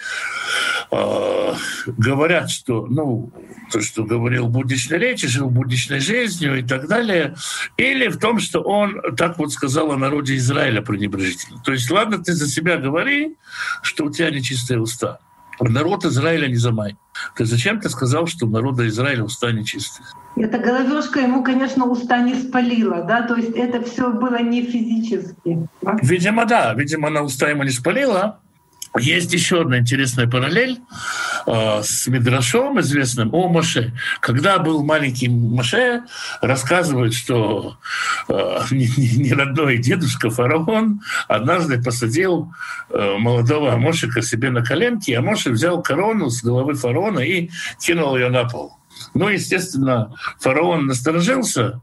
э, говорят, что, ну, то, что говорил в будничной речи, жил будничной жизнью и так далее, или в том, что он так вот сказал о народе Израиля пренебрежительно. То есть, ладно, ты за себя говори, что у тебя нечистые уста. Народ Израиля не замай. Ты зачем ты сказал, что у народа Израиля уста нечистые? Эта головешка ему, конечно, уста не спалила, да, то есть это все было не физически. Да? Видимо, да, видимо, она уста ему не спалила. Есть еще одна интересная параллель э, с Мидрашом известным о Моше. Когда был маленький Моше, рассказывают, что э, не, не, не родной дедушка фараон однажды посадил э, молодого Мошека себе на коленки, а Моше взял корону с головы фараона и кинул ее на пол. Ну, естественно, фараон насторожился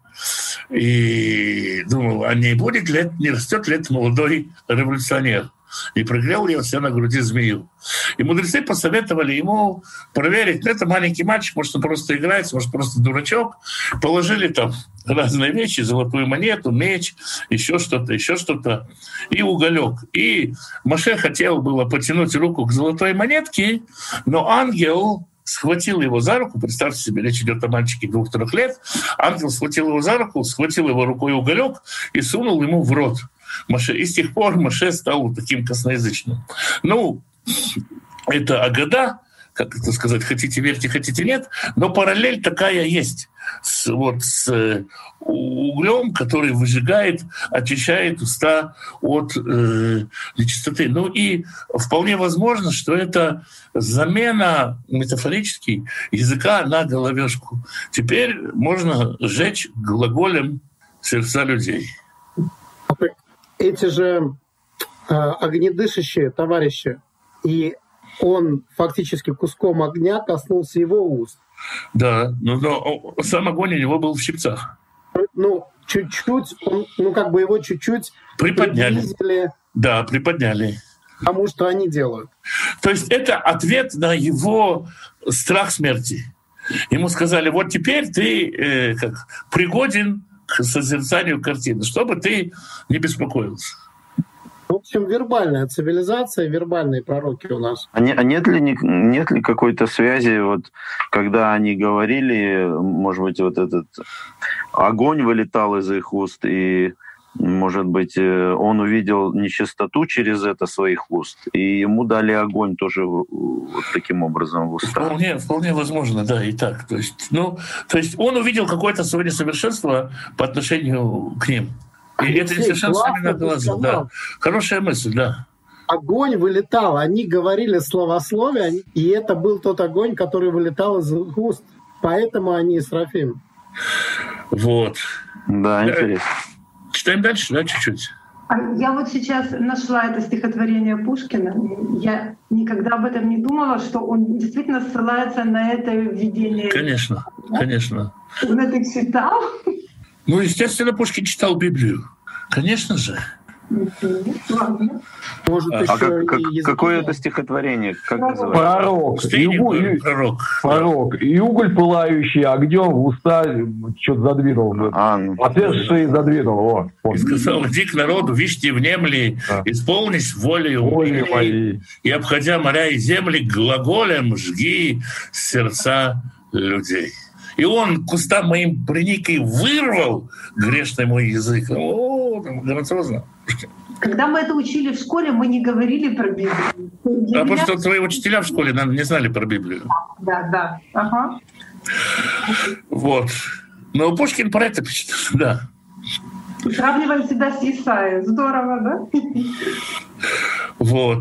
и думал, а не будет ли, не растет ли это молодой революционер. И прогрел я себя на груди змею. И мудрецы посоветовали ему проверить, ну, это маленький мальчик, может, он просто играется, может, просто дурачок. Положили там разные вещи, золотую монету, меч, еще что-то, еще что-то, и уголек. И Моше хотел было потянуть руку к золотой монетке, но ангел схватил его за руку, представьте себе, речь идет о мальчике двух-трех лет, ангел схватил его за руку, схватил его рукой уголек и сунул ему в рот. Моше. И с тех пор Моше стал таким косноязычным. Ну, это Агада, как это сказать, хотите верьте, хотите нет, но параллель такая есть с, вот, с углем, который выжигает, очищает уста от э, нечистоты. Ну и вполне возможно, что это замена метафорически языка на головешку. Теперь можно сжечь глаголем сердца людей. Эти же э, огнедышащие товарищи, и он фактически куском огня коснулся его уст. Да, но, но сам огонь у него был в щипцах. Ну, чуть-чуть, он, ну как бы его чуть-чуть приподняли. приблизили. Да, приподняли. Тому, что они делают. То есть это ответ на его страх смерти. Ему сказали, вот теперь ты э, как, пригоден к созерцанию картины, чтобы ты не беспокоился. В общем, вербальная цивилизация, вербальные пророки у нас. А, не, а нет ли нет ли какой-то связи, вот когда они говорили, может быть, вот этот огонь вылетал из их уст, и, может быть, он увидел нечистоту через это своих уст, и ему дали огонь тоже вот таким образом в уста? Вполне, вполне возможно, да, и так. То есть, ну, то есть он увидел какое-то свое несовершенство по отношению к ним. И Алексей, это несовершенство на глаза. Да. Хорошая мысль, да. Огонь вылетал, они говорили словословие, и это был тот огонь, который вылетал из их уст. Поэтому они Исрафим. Вот. Да, интересно. Читаем дальше, да, чуть-чуть. Я вот сейчас нашла это стихотворение Пушкина. Я никогда об этом не думала, что он действительно ссылается на это видение. Конечно, да? Конечно. Он это читал? Ну, естественно, Пушкин читал Библию. Конечно же. Ладно. Может, а еще как, как, и какое это стихотворение? Как называется? Пророк. И уголь, пророк. Пророк. И уголь пылающий огнем в уста что-то задвинул. А, ну. Отверстие задвинул. О, и сказал, иди к народу, вишьте внемли, да. Исполнись волею моей, моей. И, обходя моря и земли, глаголем жги сердца людей. И он к устам моим приник и вырвал грешный мой язык. О, грациозно. Когда мы это учили в школе, мы не говорили про Библию. А потому что твои учителя в школе не знали про Библию. Да, да. Ага. Вот. Но Пушкин про это пишет, да. Сравниваем себя с Исаией. Здорово, да? Вот.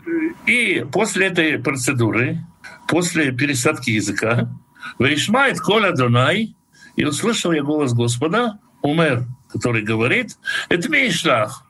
И после этой процедуры, после пересадки языка, «Ваишмает кол Адонай», и услышал я голос Господа, умер, который говорит, «Это мейшлах,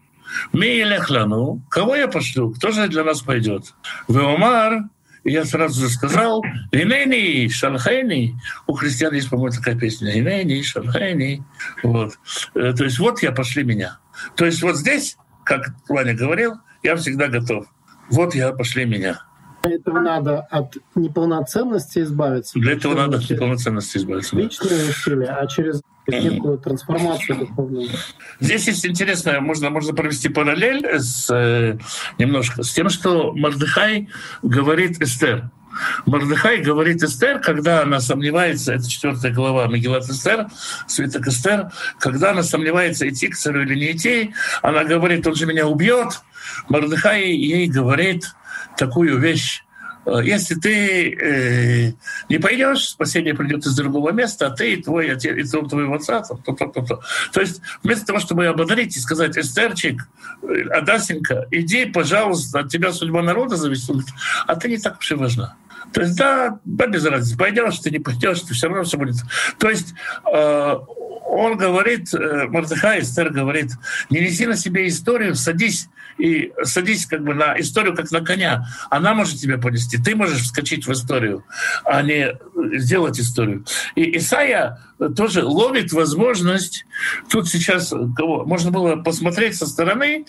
мейлехлану, кого я пошлю, кто же для нас пойдет?» «Веомар», и я сразу же сказал, «Инени, шалхени», у христиан есть, по-моему, такая песня, «Инени, шалхени», вот. То есть вот я, пошли меня. То есть вот здесь, как Ваня говорил, я всегда готов. Вот я, пошли меня. Для этого надо от неполноценности избавиться. Для этого надо от неполноценности избавиться. Личные усилия, а через некую трансформацию духовную. Здесь есть интересное, можно, можно провести параллель с, э, немножко с тем, что Мордехай говорит Эстер. Мордехай говорит Эстер, когда она сомневается, это четвертая глава Мегилат Эстер, свиток Эстер, когда она сомневается, идти к царю или не идти, она говорит, он же меня убьет. Мордехай ей говорит такую вещь: если ты э, не пойдешь, спасение придет из другого места, а ты и твой отец, и дом твоего отца, то, то, то, то. То есть вместо того, чтобы ободрить и сказать: Эстерчик, Адасенька, иди, пожалуйста, от тебя судьба народа зависит, а ты не так уж и важна. То есть да, да, без разницы, пойдешь ты, не пойдешь, ты все равно все будет. То есть э, он говорит, э, Мордехай, Эстер говорит: не неси на себе историю, садись и садись как бы на историю, как на коня. Она может тебя понести, ты можешь вскочить в историю, а не сделать историю. И Исайя тоже ловит возможность. Тут сейчас кого можно было посмотреть со стороны,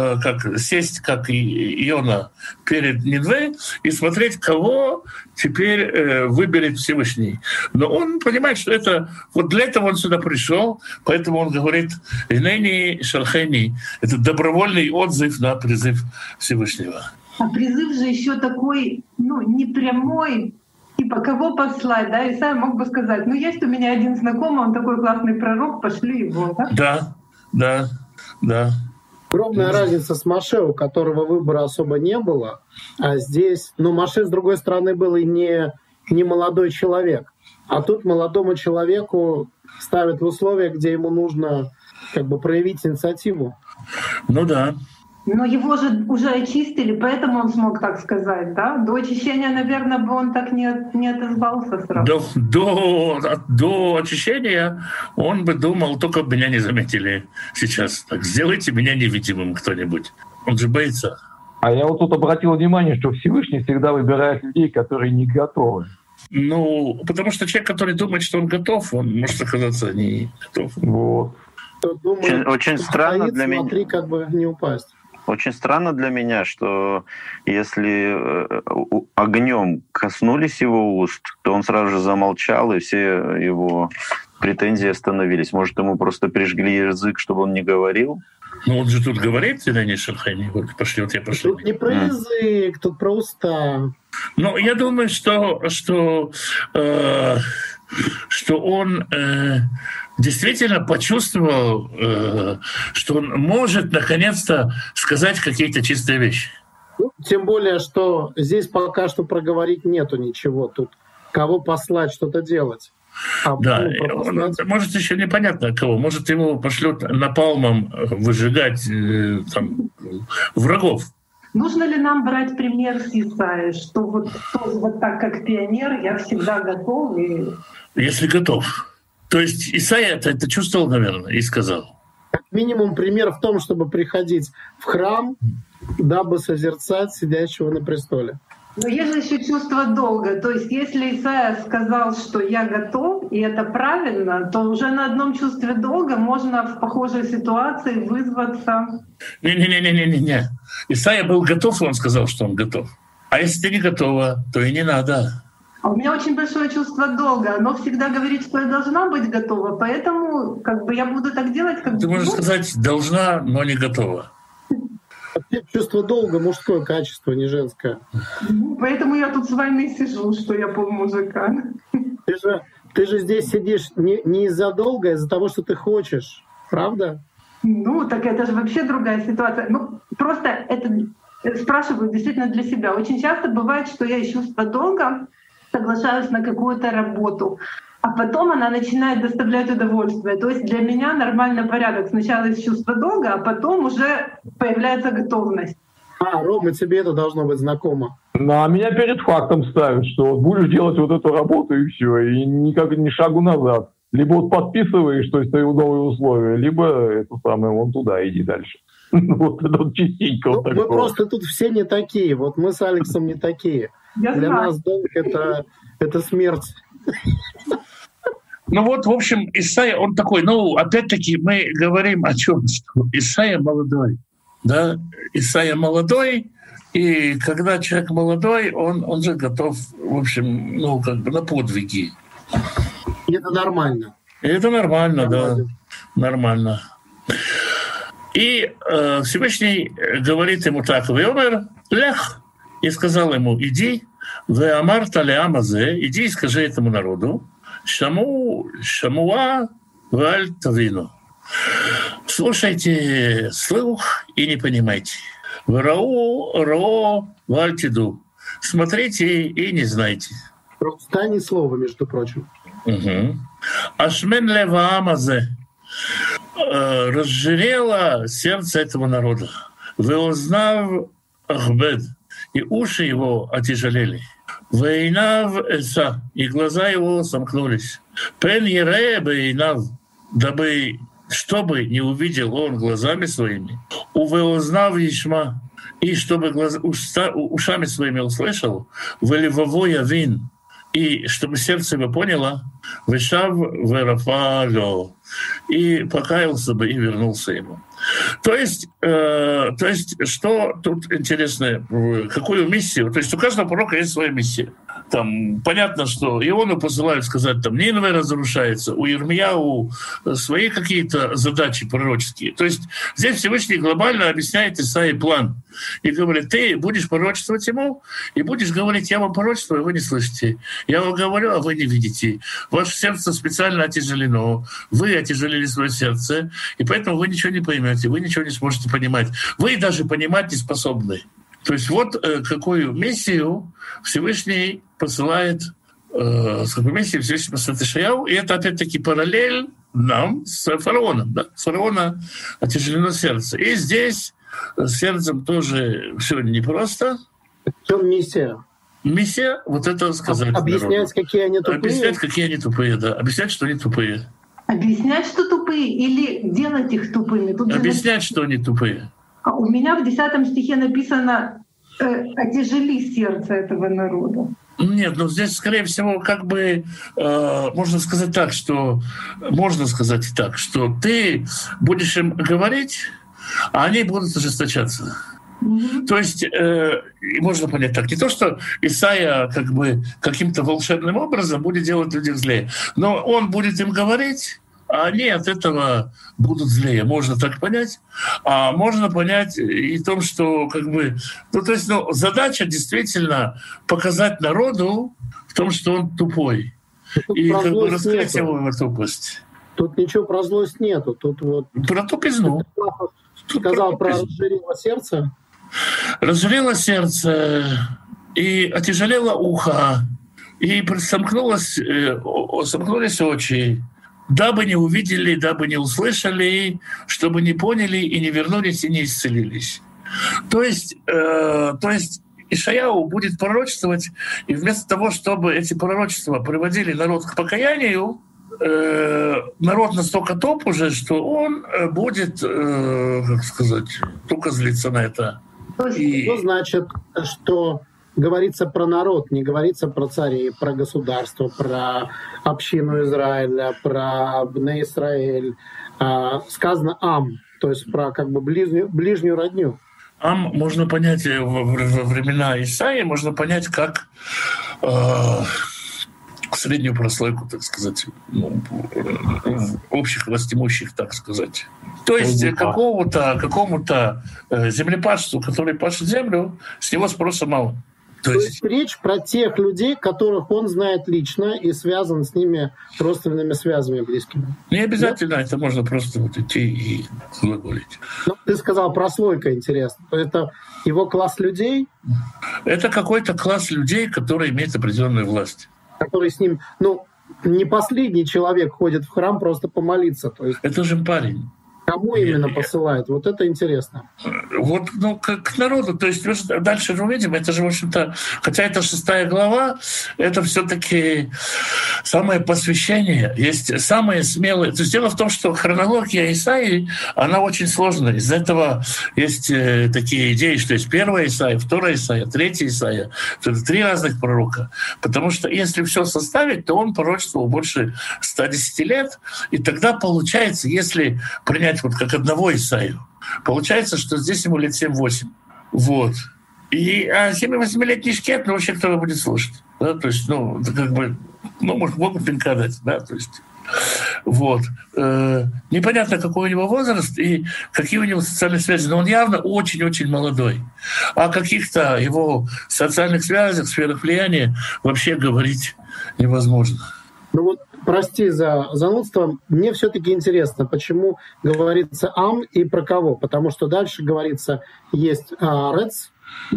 как сесть, как и Иона перед Нинве, и смотреть, кого теперь выберет Всевышний. Но он понимает, что это вот для этого он сюда пришел, поэтому он говорит: «Инени шалхени». Это добровольный отзыв на призыв Всевышнего. А призыв же еще такой, ну, непрямой, типа кого послать, да? Исайя мог бы сказать: ну, есть у меня один знакомый, он такой классный пророк, пошли его, да? Да, да, да. Огромная разница с Моше, у которого выбора особо не было, а здесь, ну, Моше, с другой стороны, был и не, не молодой человек, а тут молодому человеку ставят в условия, где ему нужно как бы проявить инициативу. Ну да. Но его же уже очистили, поэтому он смог так сказать, да? До очищения, наверное, бы он так не, не отозвался сразу. До, до, до очищения он бы думал: только меня не заметили сейчас. Так, сделайте меня невидимым кто-нибудь. Он же боится. А я вот тут обратил внимание, что Всевышний всегда выбирает людей, которые не готовы. Ну, потому что человек, который думает, что он готов, он может оказаться не готов. Вот. кто думает, очень, очень странно стоит, для меня. Смотри, как бы не упасть. Очень странно для меня, что если огнем коснулись его уст, то он сразу же замолчал, и все его претензии остановились. Может, ему просто прижгли язык, чтобы он не говорил? Ну, он же тут говорит, Леонид Шерхани, вот пошли, вот я пошли. Тут не про язык, тут про уста. Ну, я думаю, что, что, э, что он э, действительно почувствовал, э, что он может наконец-то сказать какие-то чистые вещи. Ну, тем более, что здесь пока что проговорить нету ничего. Тут кого послать, что-то делать. А да, он, может, еще непонятно кого. Может, его пошлют напалмом выжигать э, там, врагов. Нужно ли нам брать пример с Исаией, что вот, вот так, как пионер, я всегда готов? И... Если готов. То есть Исаия это, это чувствовал, наверное, и сказал. Как минимум пример в том, чтобы приходить в храм, дабы созерцать сидящего на престоле. Но есть же еще чувство долга. То есть если Исаия сказал, что я готов, и это правильно, то уже на одном чувстве долга можно в похожей ситуации вызваться. Не-не-не-не-не-не. Исаия был готов, и он сказал, что он готов. А если ты не готова, то и не надо. А у меня очень большое чувство долга. Оно всегда говорит, что я должна быть готова. Поэтому как бы я буду так делать, как... Ты можешь сказать «должна, но не готова». Чувство долга — мужское качество, не женское. Поэтому я тут с вами и сижу, что я полмужика. Ты же, ты же здесь сидишь не, не из-за долга, а из-за того, что ты хочешь. Правда? Ну, так это же вообще другая ситуация. Ну, просто это спрашиваю действительно для себя. Очень часто бывает, что я из чувства долга соглашаюсь на какую-то работу, а потом она начинает доставлять удовольствие. То есть для меня нормальный порядок. Сначала из чувства долга, а потом уже появляется готовность. А, Рома, тебе это должно быть знакомо. Ну, а меня перед фактом ставят, что вот будешь делать вот эту работу и все, и никак ни шагу назад. Либо вот подписываешь, то есть твои новые условия, либо это самое, вон туда иди дальше. Вот это вот частенько вот такое. Мы просто тут все не такие. Вот мы с Алексом не такие. Для нас долг — это, это смерть. Ну вот, в общем, Исаия, он такой, ну, опять-таки мы говорим о чем, что Исаия молодой, да, Исаия молодой, и когда человек молодой, он, он же готов, в общем, ну, как бы на подвиги. И это нормально. И это нормально, Я да, молодец. Нормально. И э, Всевышний говорит ему так: «Веомер лех», и сказал ему: «Иди, веамар талеамазе, иди и скажи этому народу, Шаму, Шамуа, Валь Тавину. Слушайте слух и не понимайте. Рау, Ро, Валь Тиду. Смотрите и не знайте». Про уста ни слова, между прочим. Угу. Ашмен леваамазе. Разжирело сердце этого народа. Веознав ахбед. И уши его отяжелели. Вейнав эса, и глаза его сомкнулись. Пен ере бейнав, дабы, чтобы не увидел он глазами своими. Увеознав ешма, и чтобы глаз, уста, ушами своими услышал. Велевово явин, и чтобы сердце его поняло. Вешав верафало, и покаялся бы и вернулся ему. То есть, э, то есть, что тут интересно, какую миссию? То есть у каждого пророка есть своя миссия. Там понятно, что Иону посылают сказать, там Нинве разрушается, у Ирмияу свои какие-то задачи пророческие. То есть здесь Всевышний глобально объясняет Исаии план и говорит: ты будешь пророчествовать ему и будешь говорить: я вам пророчествую, а вы не слышите. Я вам говорю, а вы не видите. Ваше сердце специально отяжелено, вы отяжелили свое сердце, и поэтому вы ничего не поймете, вы ничего не сможете понимать. Вы даже понимать не способны. То есть вот э, какую миссию Всевышний посылает, э, с какой миссией Всевышний посылает Ишаяу, и это опять-таки параллель нам с фараоном. Да? Фараона отяжелено сердце. И здесь с сердцем тоже все непросто. В чем миссия? Миссия — вот это сказать объяснять, народу. Какие они тупые? Объяснять, какие они тупые, да. Объяснять, что они тупые. Объяснять, что тупые, или делать их тупыми? Тут Объяснять, же... что они тупые. У меня в десятом стихе написано э, «отяжели сердце этого народа». Нет, ну здесь, скорее всего, как бы э, можно сказать так, что можно сказать так, что ты будешь им говорить, а они будут ожесточаться. Mm-hmm. То есть э, можно понять так, не то, что Исайя как бы каким-то волшебным образом будет делать людей злее, но он будет им говорить, а они от этого будут злее. Можно так понять. А можно понять и том, что как бы... Ну, то есть ну, задача действительно показать народу в том, что он тупой. Тут и как бы раскрыть нету. Его тупость. Тут ничего про злость нету. Тут вот... Про тупизну. Ты сказал про разжирело сердце. Разжирело сердце, и отяжелело ухо, и сомкнулось, э, сомкнулись очи, дабы не увидели, дабы не услышали, чтобы не поняли и не вернулись и не исцелились. То есть, э, то есть Ишаяу будет пророчествовать, и вместо того, чтобы эти пророчества приводили народ к покаянию, э, народ настолько топ уже, что он будет, э, как сказать, только злиться на это. И... Что значит, что говорится про народ, не говорится про царей, про государство, про общину Израиля, про Бне Исраэль. А, сказано «ам», то есть про как бы ближнюю, ближнюю родню. «Ам» можно понять во времена Исаии, можно понять как э, среднюю прослойку, так сказать, ну, общих властимущих, так сказать. То есть какого-то, какому-то землепашцу, который пашет землю, с него спроса мало. То, То есть... есть речь про тех людей, которых он знает лично и связан с ними родственными связями близкими. Не обязательно, да? Это можно просто вот идти и глаголить. Ну, ты сказал прослойка, интересно. Это его класс людей? Это какой-то класс людей, который имеет определенную власть. Который с ним, ну, не последний человек ходит в храм просто помолиться. То есть... Это же парень. Кому именно посылает? Вот это интересно. Вот, ну, к, к народу. То есть дальше же увидим, это же, в общем-то, хотя это шестая глава, это все-таки самое посвящение. Есть самые смелые. То есть дело в том, что хронология Исаии, она очень сложная. Из-за этого есть э, такие идеи, что есть первая Исаия, вторая Исаия, третья Исаия. Это три разных пророка. Потому что если все составить, то он пророчествовал больше ста десяти лет. И тогда получается, если принять вот как одного Исаию, получается, что здесь ему лет семь-восемь. Вот. И а семь-восьмилетний шкет, ну вообще кто его будет слушать? Да? То есть, ну, как бы, ну, может, могут пинка дать, да, то есть. Вот. Э, непонятно, какой у него возраст и какие у него социальные связи, но он явно очень-очень молодой. О каких-то его социальных связях, сферах влияния вообще говорить невозможно. Ну вот, прости за занудство, мне все-таки интересно, почему говорится «ам» и про кого? Потому что дальше говорится, есть «арец»,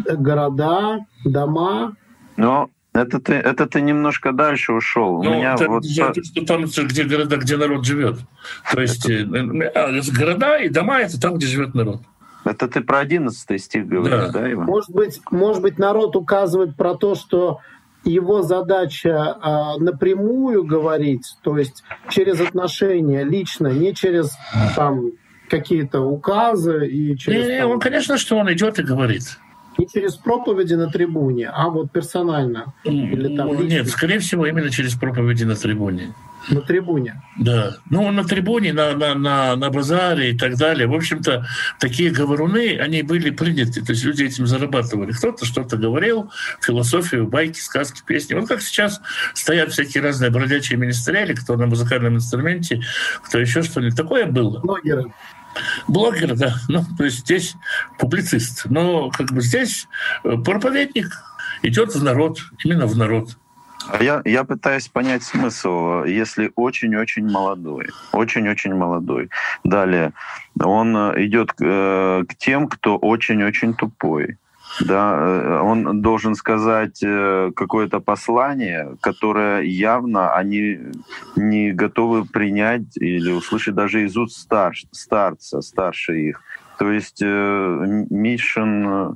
города, дома. Но это ты, это ты немножко дальше ушел. Ну, У меня это, вот... это, там, где города, где народ живет. То есть это... города и дома — это там, где живет народ. Это ты про одиннадцатый стих говоришь, да, да Иван? Может быть, может быть, народ указывает про то, что его задача а, напрямую говорить, то есть через отношения лично, не через там какие-то указы и через. Не, там, он, конечно, что он идет и говорит. Не через проповеди на трибуне, а вот персонально. Или там ну, нет, скорее всего, именно через проповеди на трибуне. На трибуне. Да. Ну, на трибуне, на, на, на, на базаре и так далее. В общем-то, такие говоруны, они были приняты. То есть люди этим зарабатывали. Кто-то что-то говорил, философию, байки, сказки, песни. Вот как сейчас стоят всякие разные бродячие министериали, кто на музыкальном инструменте, кто еще что-нибудь. Такое было. Блогеры. Блогер, да. Ну, то есть здесь публицист. Но как бы здесь проповедник идет в народ, именно в народ. Я, я пытаюсь понять смысл, если очень-очень молодой, очень-очень молодой. Далее, он идет к, к тем, кто очень-очень тупой. Да, он должен сказать какое-то послание, которое явно они не готовы принять или услышать даже из уст стар, старца, старше их. То есть mission,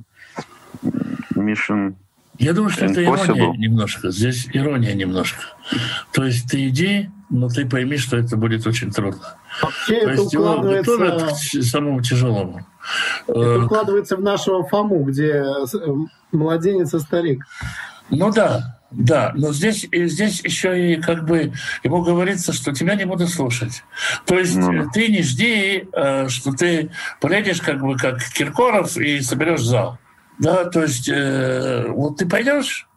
mission Я думаю, что это ирония немножко. Здесь ирония немножко. То есть ты иди, но ты пойми, что это будет очень трудно. Вообще То это есть его укладывается... готовят к самому тяжелому. Это укладывается в нашего Фому, где младенец и старик. Ну да, Да, но здесь, здесь еще и как бы ему говорится, что тебя не будут слушать. То есть mm. ты не жди, что ты поедешь как бы как Киркоров и соберешь зал. Да, то есть вот ты пойдешь,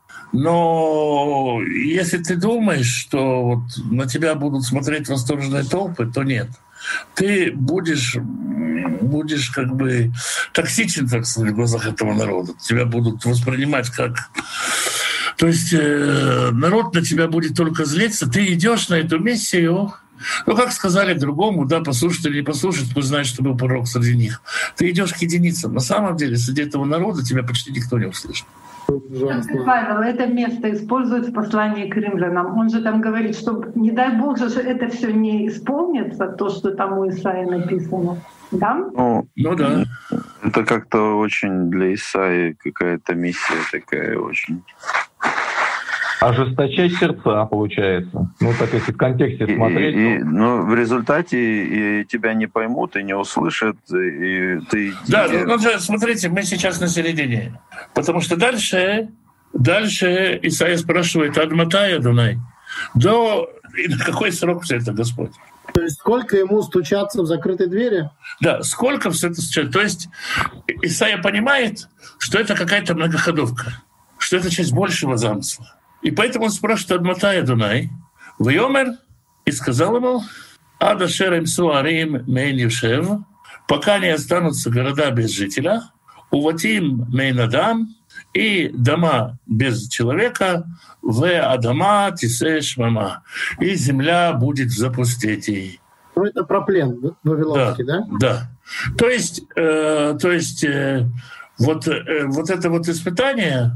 но если ты думаешь, что вот на тебя будут смотреть восторженные толпы, то нет. Ты будешь, будешь как бы токсичен, так сказать, в глазах этого народа. Тебя будут воспринимать как... То есть э, народ на тебя будет только злиться. Ты идешь на эту миссию, ну, как сказали другому, да, послушать или не послушать, пусть знает, что был пророк среди них. Ты идешь к единицам. На самом деле, среди этого народа тебя почти никто не услышит. Павел это место использует в послании к римлянам. Он же там говорит, что не дай Бог же, что это все не исполнится, то, что там у Исаии написано. Да? Ну, ну да. Это как-то очень для Исаии какая-то миссия такая очень... Ожесточать сердца, получается. Ну, так если в контексте и, смотреть... И, то... Ну, в результате и тебя не поймут, и не услышат, и ты... Да, ну, ну, смотрите, мы сейчас на середине. Потому что дальше, дальше Исаия спрашивает, «Адматай, Адонай, до... И на какой срок все это, Господь?» То есть сколько ему стучаться в закрытой двери? Да, сколько все это стучаться. То есть Исаия понимает, что это какая-то многоходовка, что это часть большего замысла. И поэтому он спрашивает «Адматай, Адонай, вайомер», и сказал ему «Ада шерем суарим мейн юшев», пока не останутся города без жителя, уватим мейн адам, и дома без человека, в адама тисе шмама, и земля будет в запустении. Ну, это про плен вавилонский, да? Да, да. То есть, э, то есть э, вот, э, вот это вот испытание,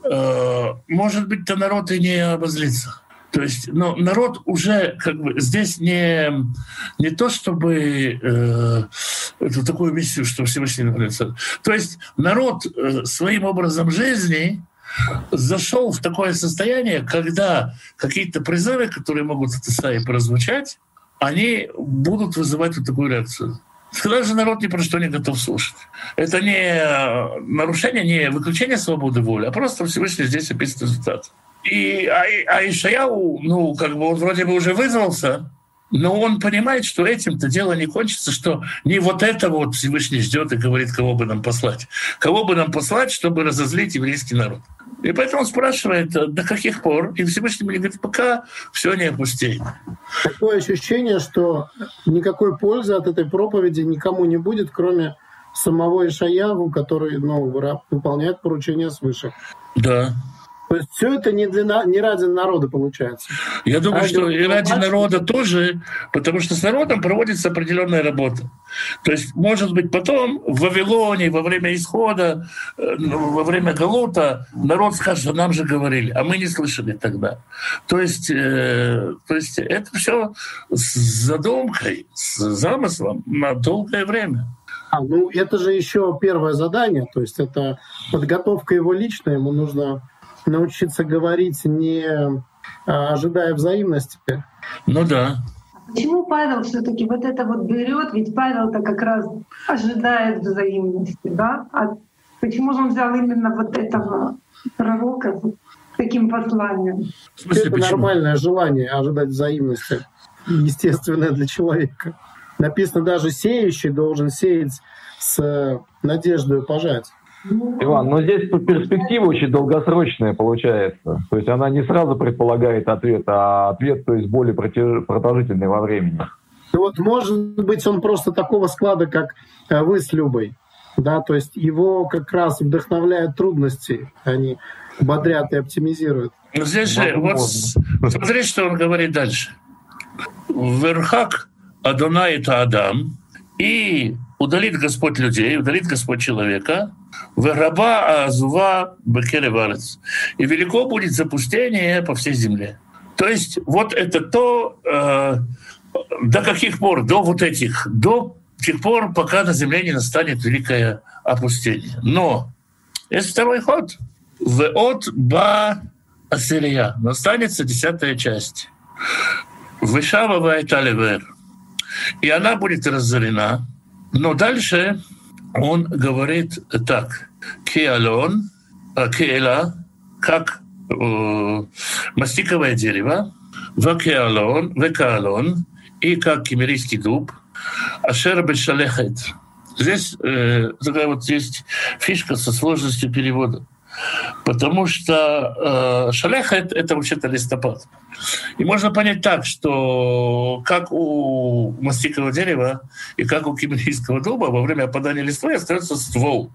может быть-то народ и не обозлится. То есть, но народ уже как бы здесь не, не то, чтобы э, эту такую миссию, что Всевышний нравится. То есть народ э, своим образом жизни зашел в такое состояние, когда какие-то призывы, которые могут от Исаии прозвучать, они будут вызывать вот такую реакцию. Когда же народ ни про что не готов слушать. Это не нарушение, не выключение свободы воли, а просто Всевышний здесь описывает результат. И, а, а Ишаяу, ну, как бы он вроде бы уже вызвался, но он понимает, что этим-то дело не кончится, что не вот это вот Всевышний ждет и говорит, кого бы нам послать. Кого бы нам послать, чтобы разозлить еврейский народ. И поэтому он спрашивает, до каких пор? И Всевышний мне говорит, пока все не опустеет. Такое ощущение, что никакой пользы от этой проповеди никому не будет, кроме самого Ишаяву, который, ну, выполняет поручения свыше. Да. То есть все это не, для, не ради народа получается. Я думаю, ради что и ради народа тоже, потому что с народом проводится определенная работа. То есть, может быть, потом в Вавилоне, во время исхода, во время Галута народ скажет, что нам же говорили, а мы не слышали тогда. То есть, э, то есть это все с задумкой, с замыслом на долгое время. А, ну это же еще первое задание, то есть это подготовка его личная, ему нужно научиться говорить, не ожидая взаимности. Ну да. Почему Павел все-таки вот это вот берет? Ведь Павел-то как раз ожидает взаимности, да? А почему же он взял именно вот этого пророка с таким посланием? В смысле, это почему? Нормальное желание ожидать взаимности, естественное для человека. Написано, даже сеющий должен сеять с надеждой пожать. Иван, но здесь перспектива очень долгосрочная получается. То есть она не сразу предполагает ответ, а ответ, то есть более продолжительный во времени. Ну вот, может быть, он просто такого склада, как вы с Любой. Да, то есть его как раз вдохновляют трудности, они бодрят и оптимизируют. Но здесь же, вот смотри, что он говорит дальше. Верхак Адонай это Адам, и удалит Господь людей, удалит Господь человека, вераба азува бекереварец, и велико будет запустение по всей земле. То есть вот это то, э, до каких пор, до вот этих, до тех пор, пока на земле не настанет великое опустение. Но есть второй ход. Веот ба асирия, настанется десятая часть. Вышава ваэталевер, и она будет разорена. Но дальше он говорит так: «Кеалон», «Кеэла», как э, мастиковое дерево, вакеалон, векаалон, и как киммерийский дуб, ашер бешалехет. Здесь э, такая вот есть фишка со сложностью перевода. Потому что э, шалехет — это вообще-то листопад. И можно понять так, что как у мастикового дерева и как у киммерийского дуба во время опадания листвы остается ствол.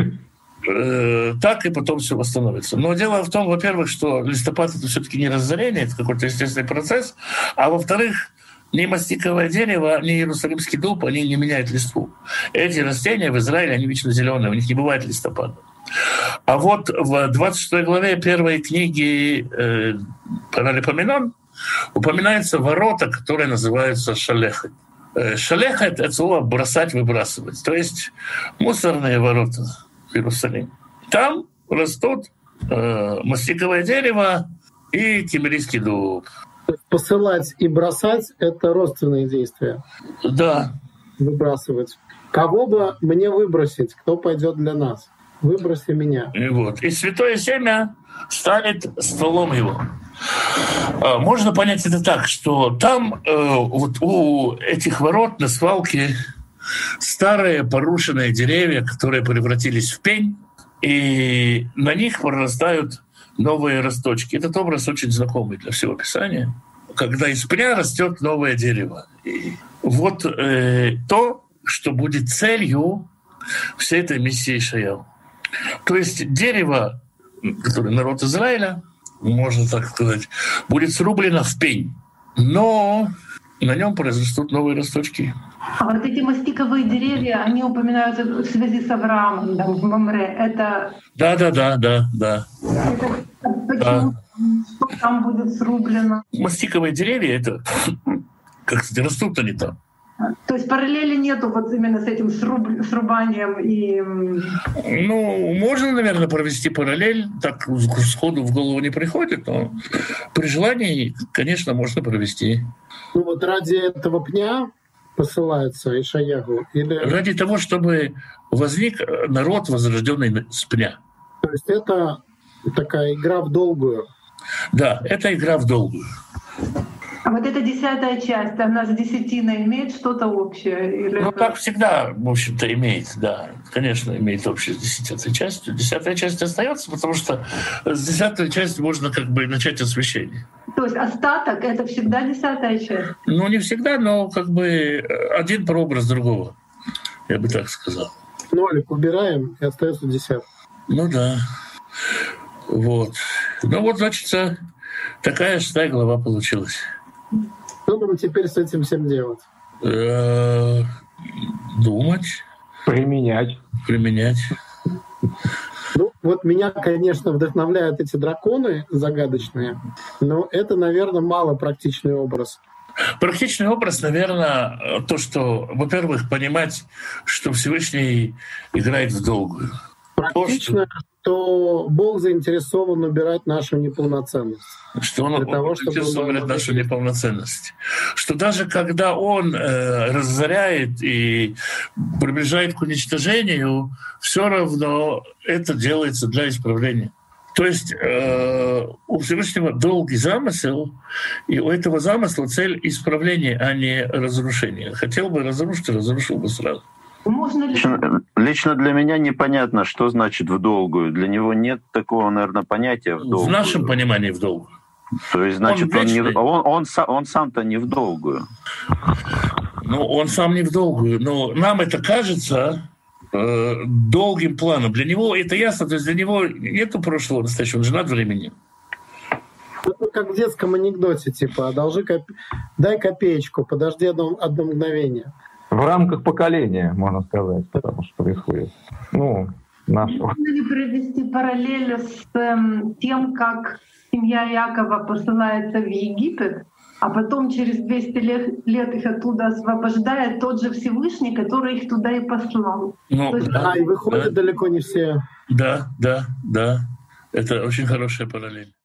Э, так и потом все восстановится. Но дело в том, во-первых, что листопад — это все-таки не разорение, это какой-то естественный процесс, а во-вторых, ни мастиковое дерево, ни иерусалимский дуб, они не меняют листву. Эти растения в Израиле, они вечно зеленые, у них не бывает листопада. А вот в двадцать шестой главе первой книги э, Паралипоменон упоминаются ворота, которые называются шалехет. Э, шалехет — это слово «бросать», «выбрасывать», то есть мусорные ворота в Иерусалим. Там растут э, мастиковое дерево и киммерийский дуб. Посылать и бросать — это родственные действия. Да. Выбрасывать. Кого бы мне выбросить? Кто пойдет для нас? Выброси меня. И, вот. И святое семя станет стволом его. Можно понять это так, что там э, вот у этих ворот на свалке старые порушенные деревья, которые превратились в пень, и на них прорастают новые росточки. Этот образ очень знакомый для всего Писания, когда из пня растет новое дерево. И вот э, то, что будет целью всей этой миссии Ишаяу. То есть дерево, которое народ Израиля, можно так сказать, будет срублено в пень, но на нем произрастут новые росточки. А вот эти мастиковые деревья, они упоминаются в связи с Авраамом, да, в Мамре. Это... Да, да, да, да, да. Это... Почему? Да. Что там будет срублено? Мастиковые деревья, это как сказать, растут они там. То есть параллели нету вот именно с этим сруб, срубанием и... Ну, можно, наверное, провести параллель, так сходу в голову не приходит, но при желании, конечно, можно провести. Ну вот ради этого пня посылается Ишаяху? Или... Ради того, чтобы возник народ, возрожденный с пня. То есть это такая игра в долгую? Да, это игра в долгую. А вот эта десятая часть, она с десятиной имеет что-то общее? Или ну, это... как всегда, в общем-то, имеет, да. Конечно, имеет общее с десятой частью. Десятая часть остается, потому что с десятой частью можно как бы начать освящение. То есть остаток — это всегда десятая часть? Ну, не всегда, но как бы один прообраз другого, я бы так сказал. Нолик убираем, и остается десятка. Ну да. Вот. Ну вот, значит, такая шестая глава получилась. Что нам теперь с этим всем делать? Думать. Применять. Применять. Ну, вот меня, конечно, вдохновляют эти драконы загадочные, но это, наверное, мало практичный образ. Практичный образ, наверное, то, что, во-первых, понимать, что Всевышний играет в долгую. Практично, что Бог заинтересован убирать нашу неполноценность. Что Он заинтересован убирать нашу неполноценность. Что даже когда Он э, разоряет и приближает к уничтожению, все равно это делается для исправления. То есть э, у Всевышнего долгий замысел, и у этого замысла цель исправления, а не разрушения. Хотел бы разрушить, разрушил бы сразу. Можно ли... лично, лично для меня непонятно, что значит в долгую. Для него нет такого, наверное, понятия в долгую. В нашем понимании в долгую. То есть, значит, он, он, не, он, он, он сам-то не в долгую. Ну, он сам не в долгую. Но нам это кажется э, долгим планом. Для него это ясно. То есть для него нету прошлого настоящего. Он же над временем. Это как в детском анекдоте, типа, одолжи коп... дай копеечку, подожди одно, одно мгновение. В рамках поколения, можно сказать, потому что происходит. Ну, нашего. Можно ли провести параллель с эм, тем, как семья Якова посылается в Египет, а потом через двести лет, лет их оттуда освобождает тот же Всевышний, который их туда и послал? Ну, есть... Да, и выходят да. далеко не все. Да, да, да. Это очень хорошая параллель.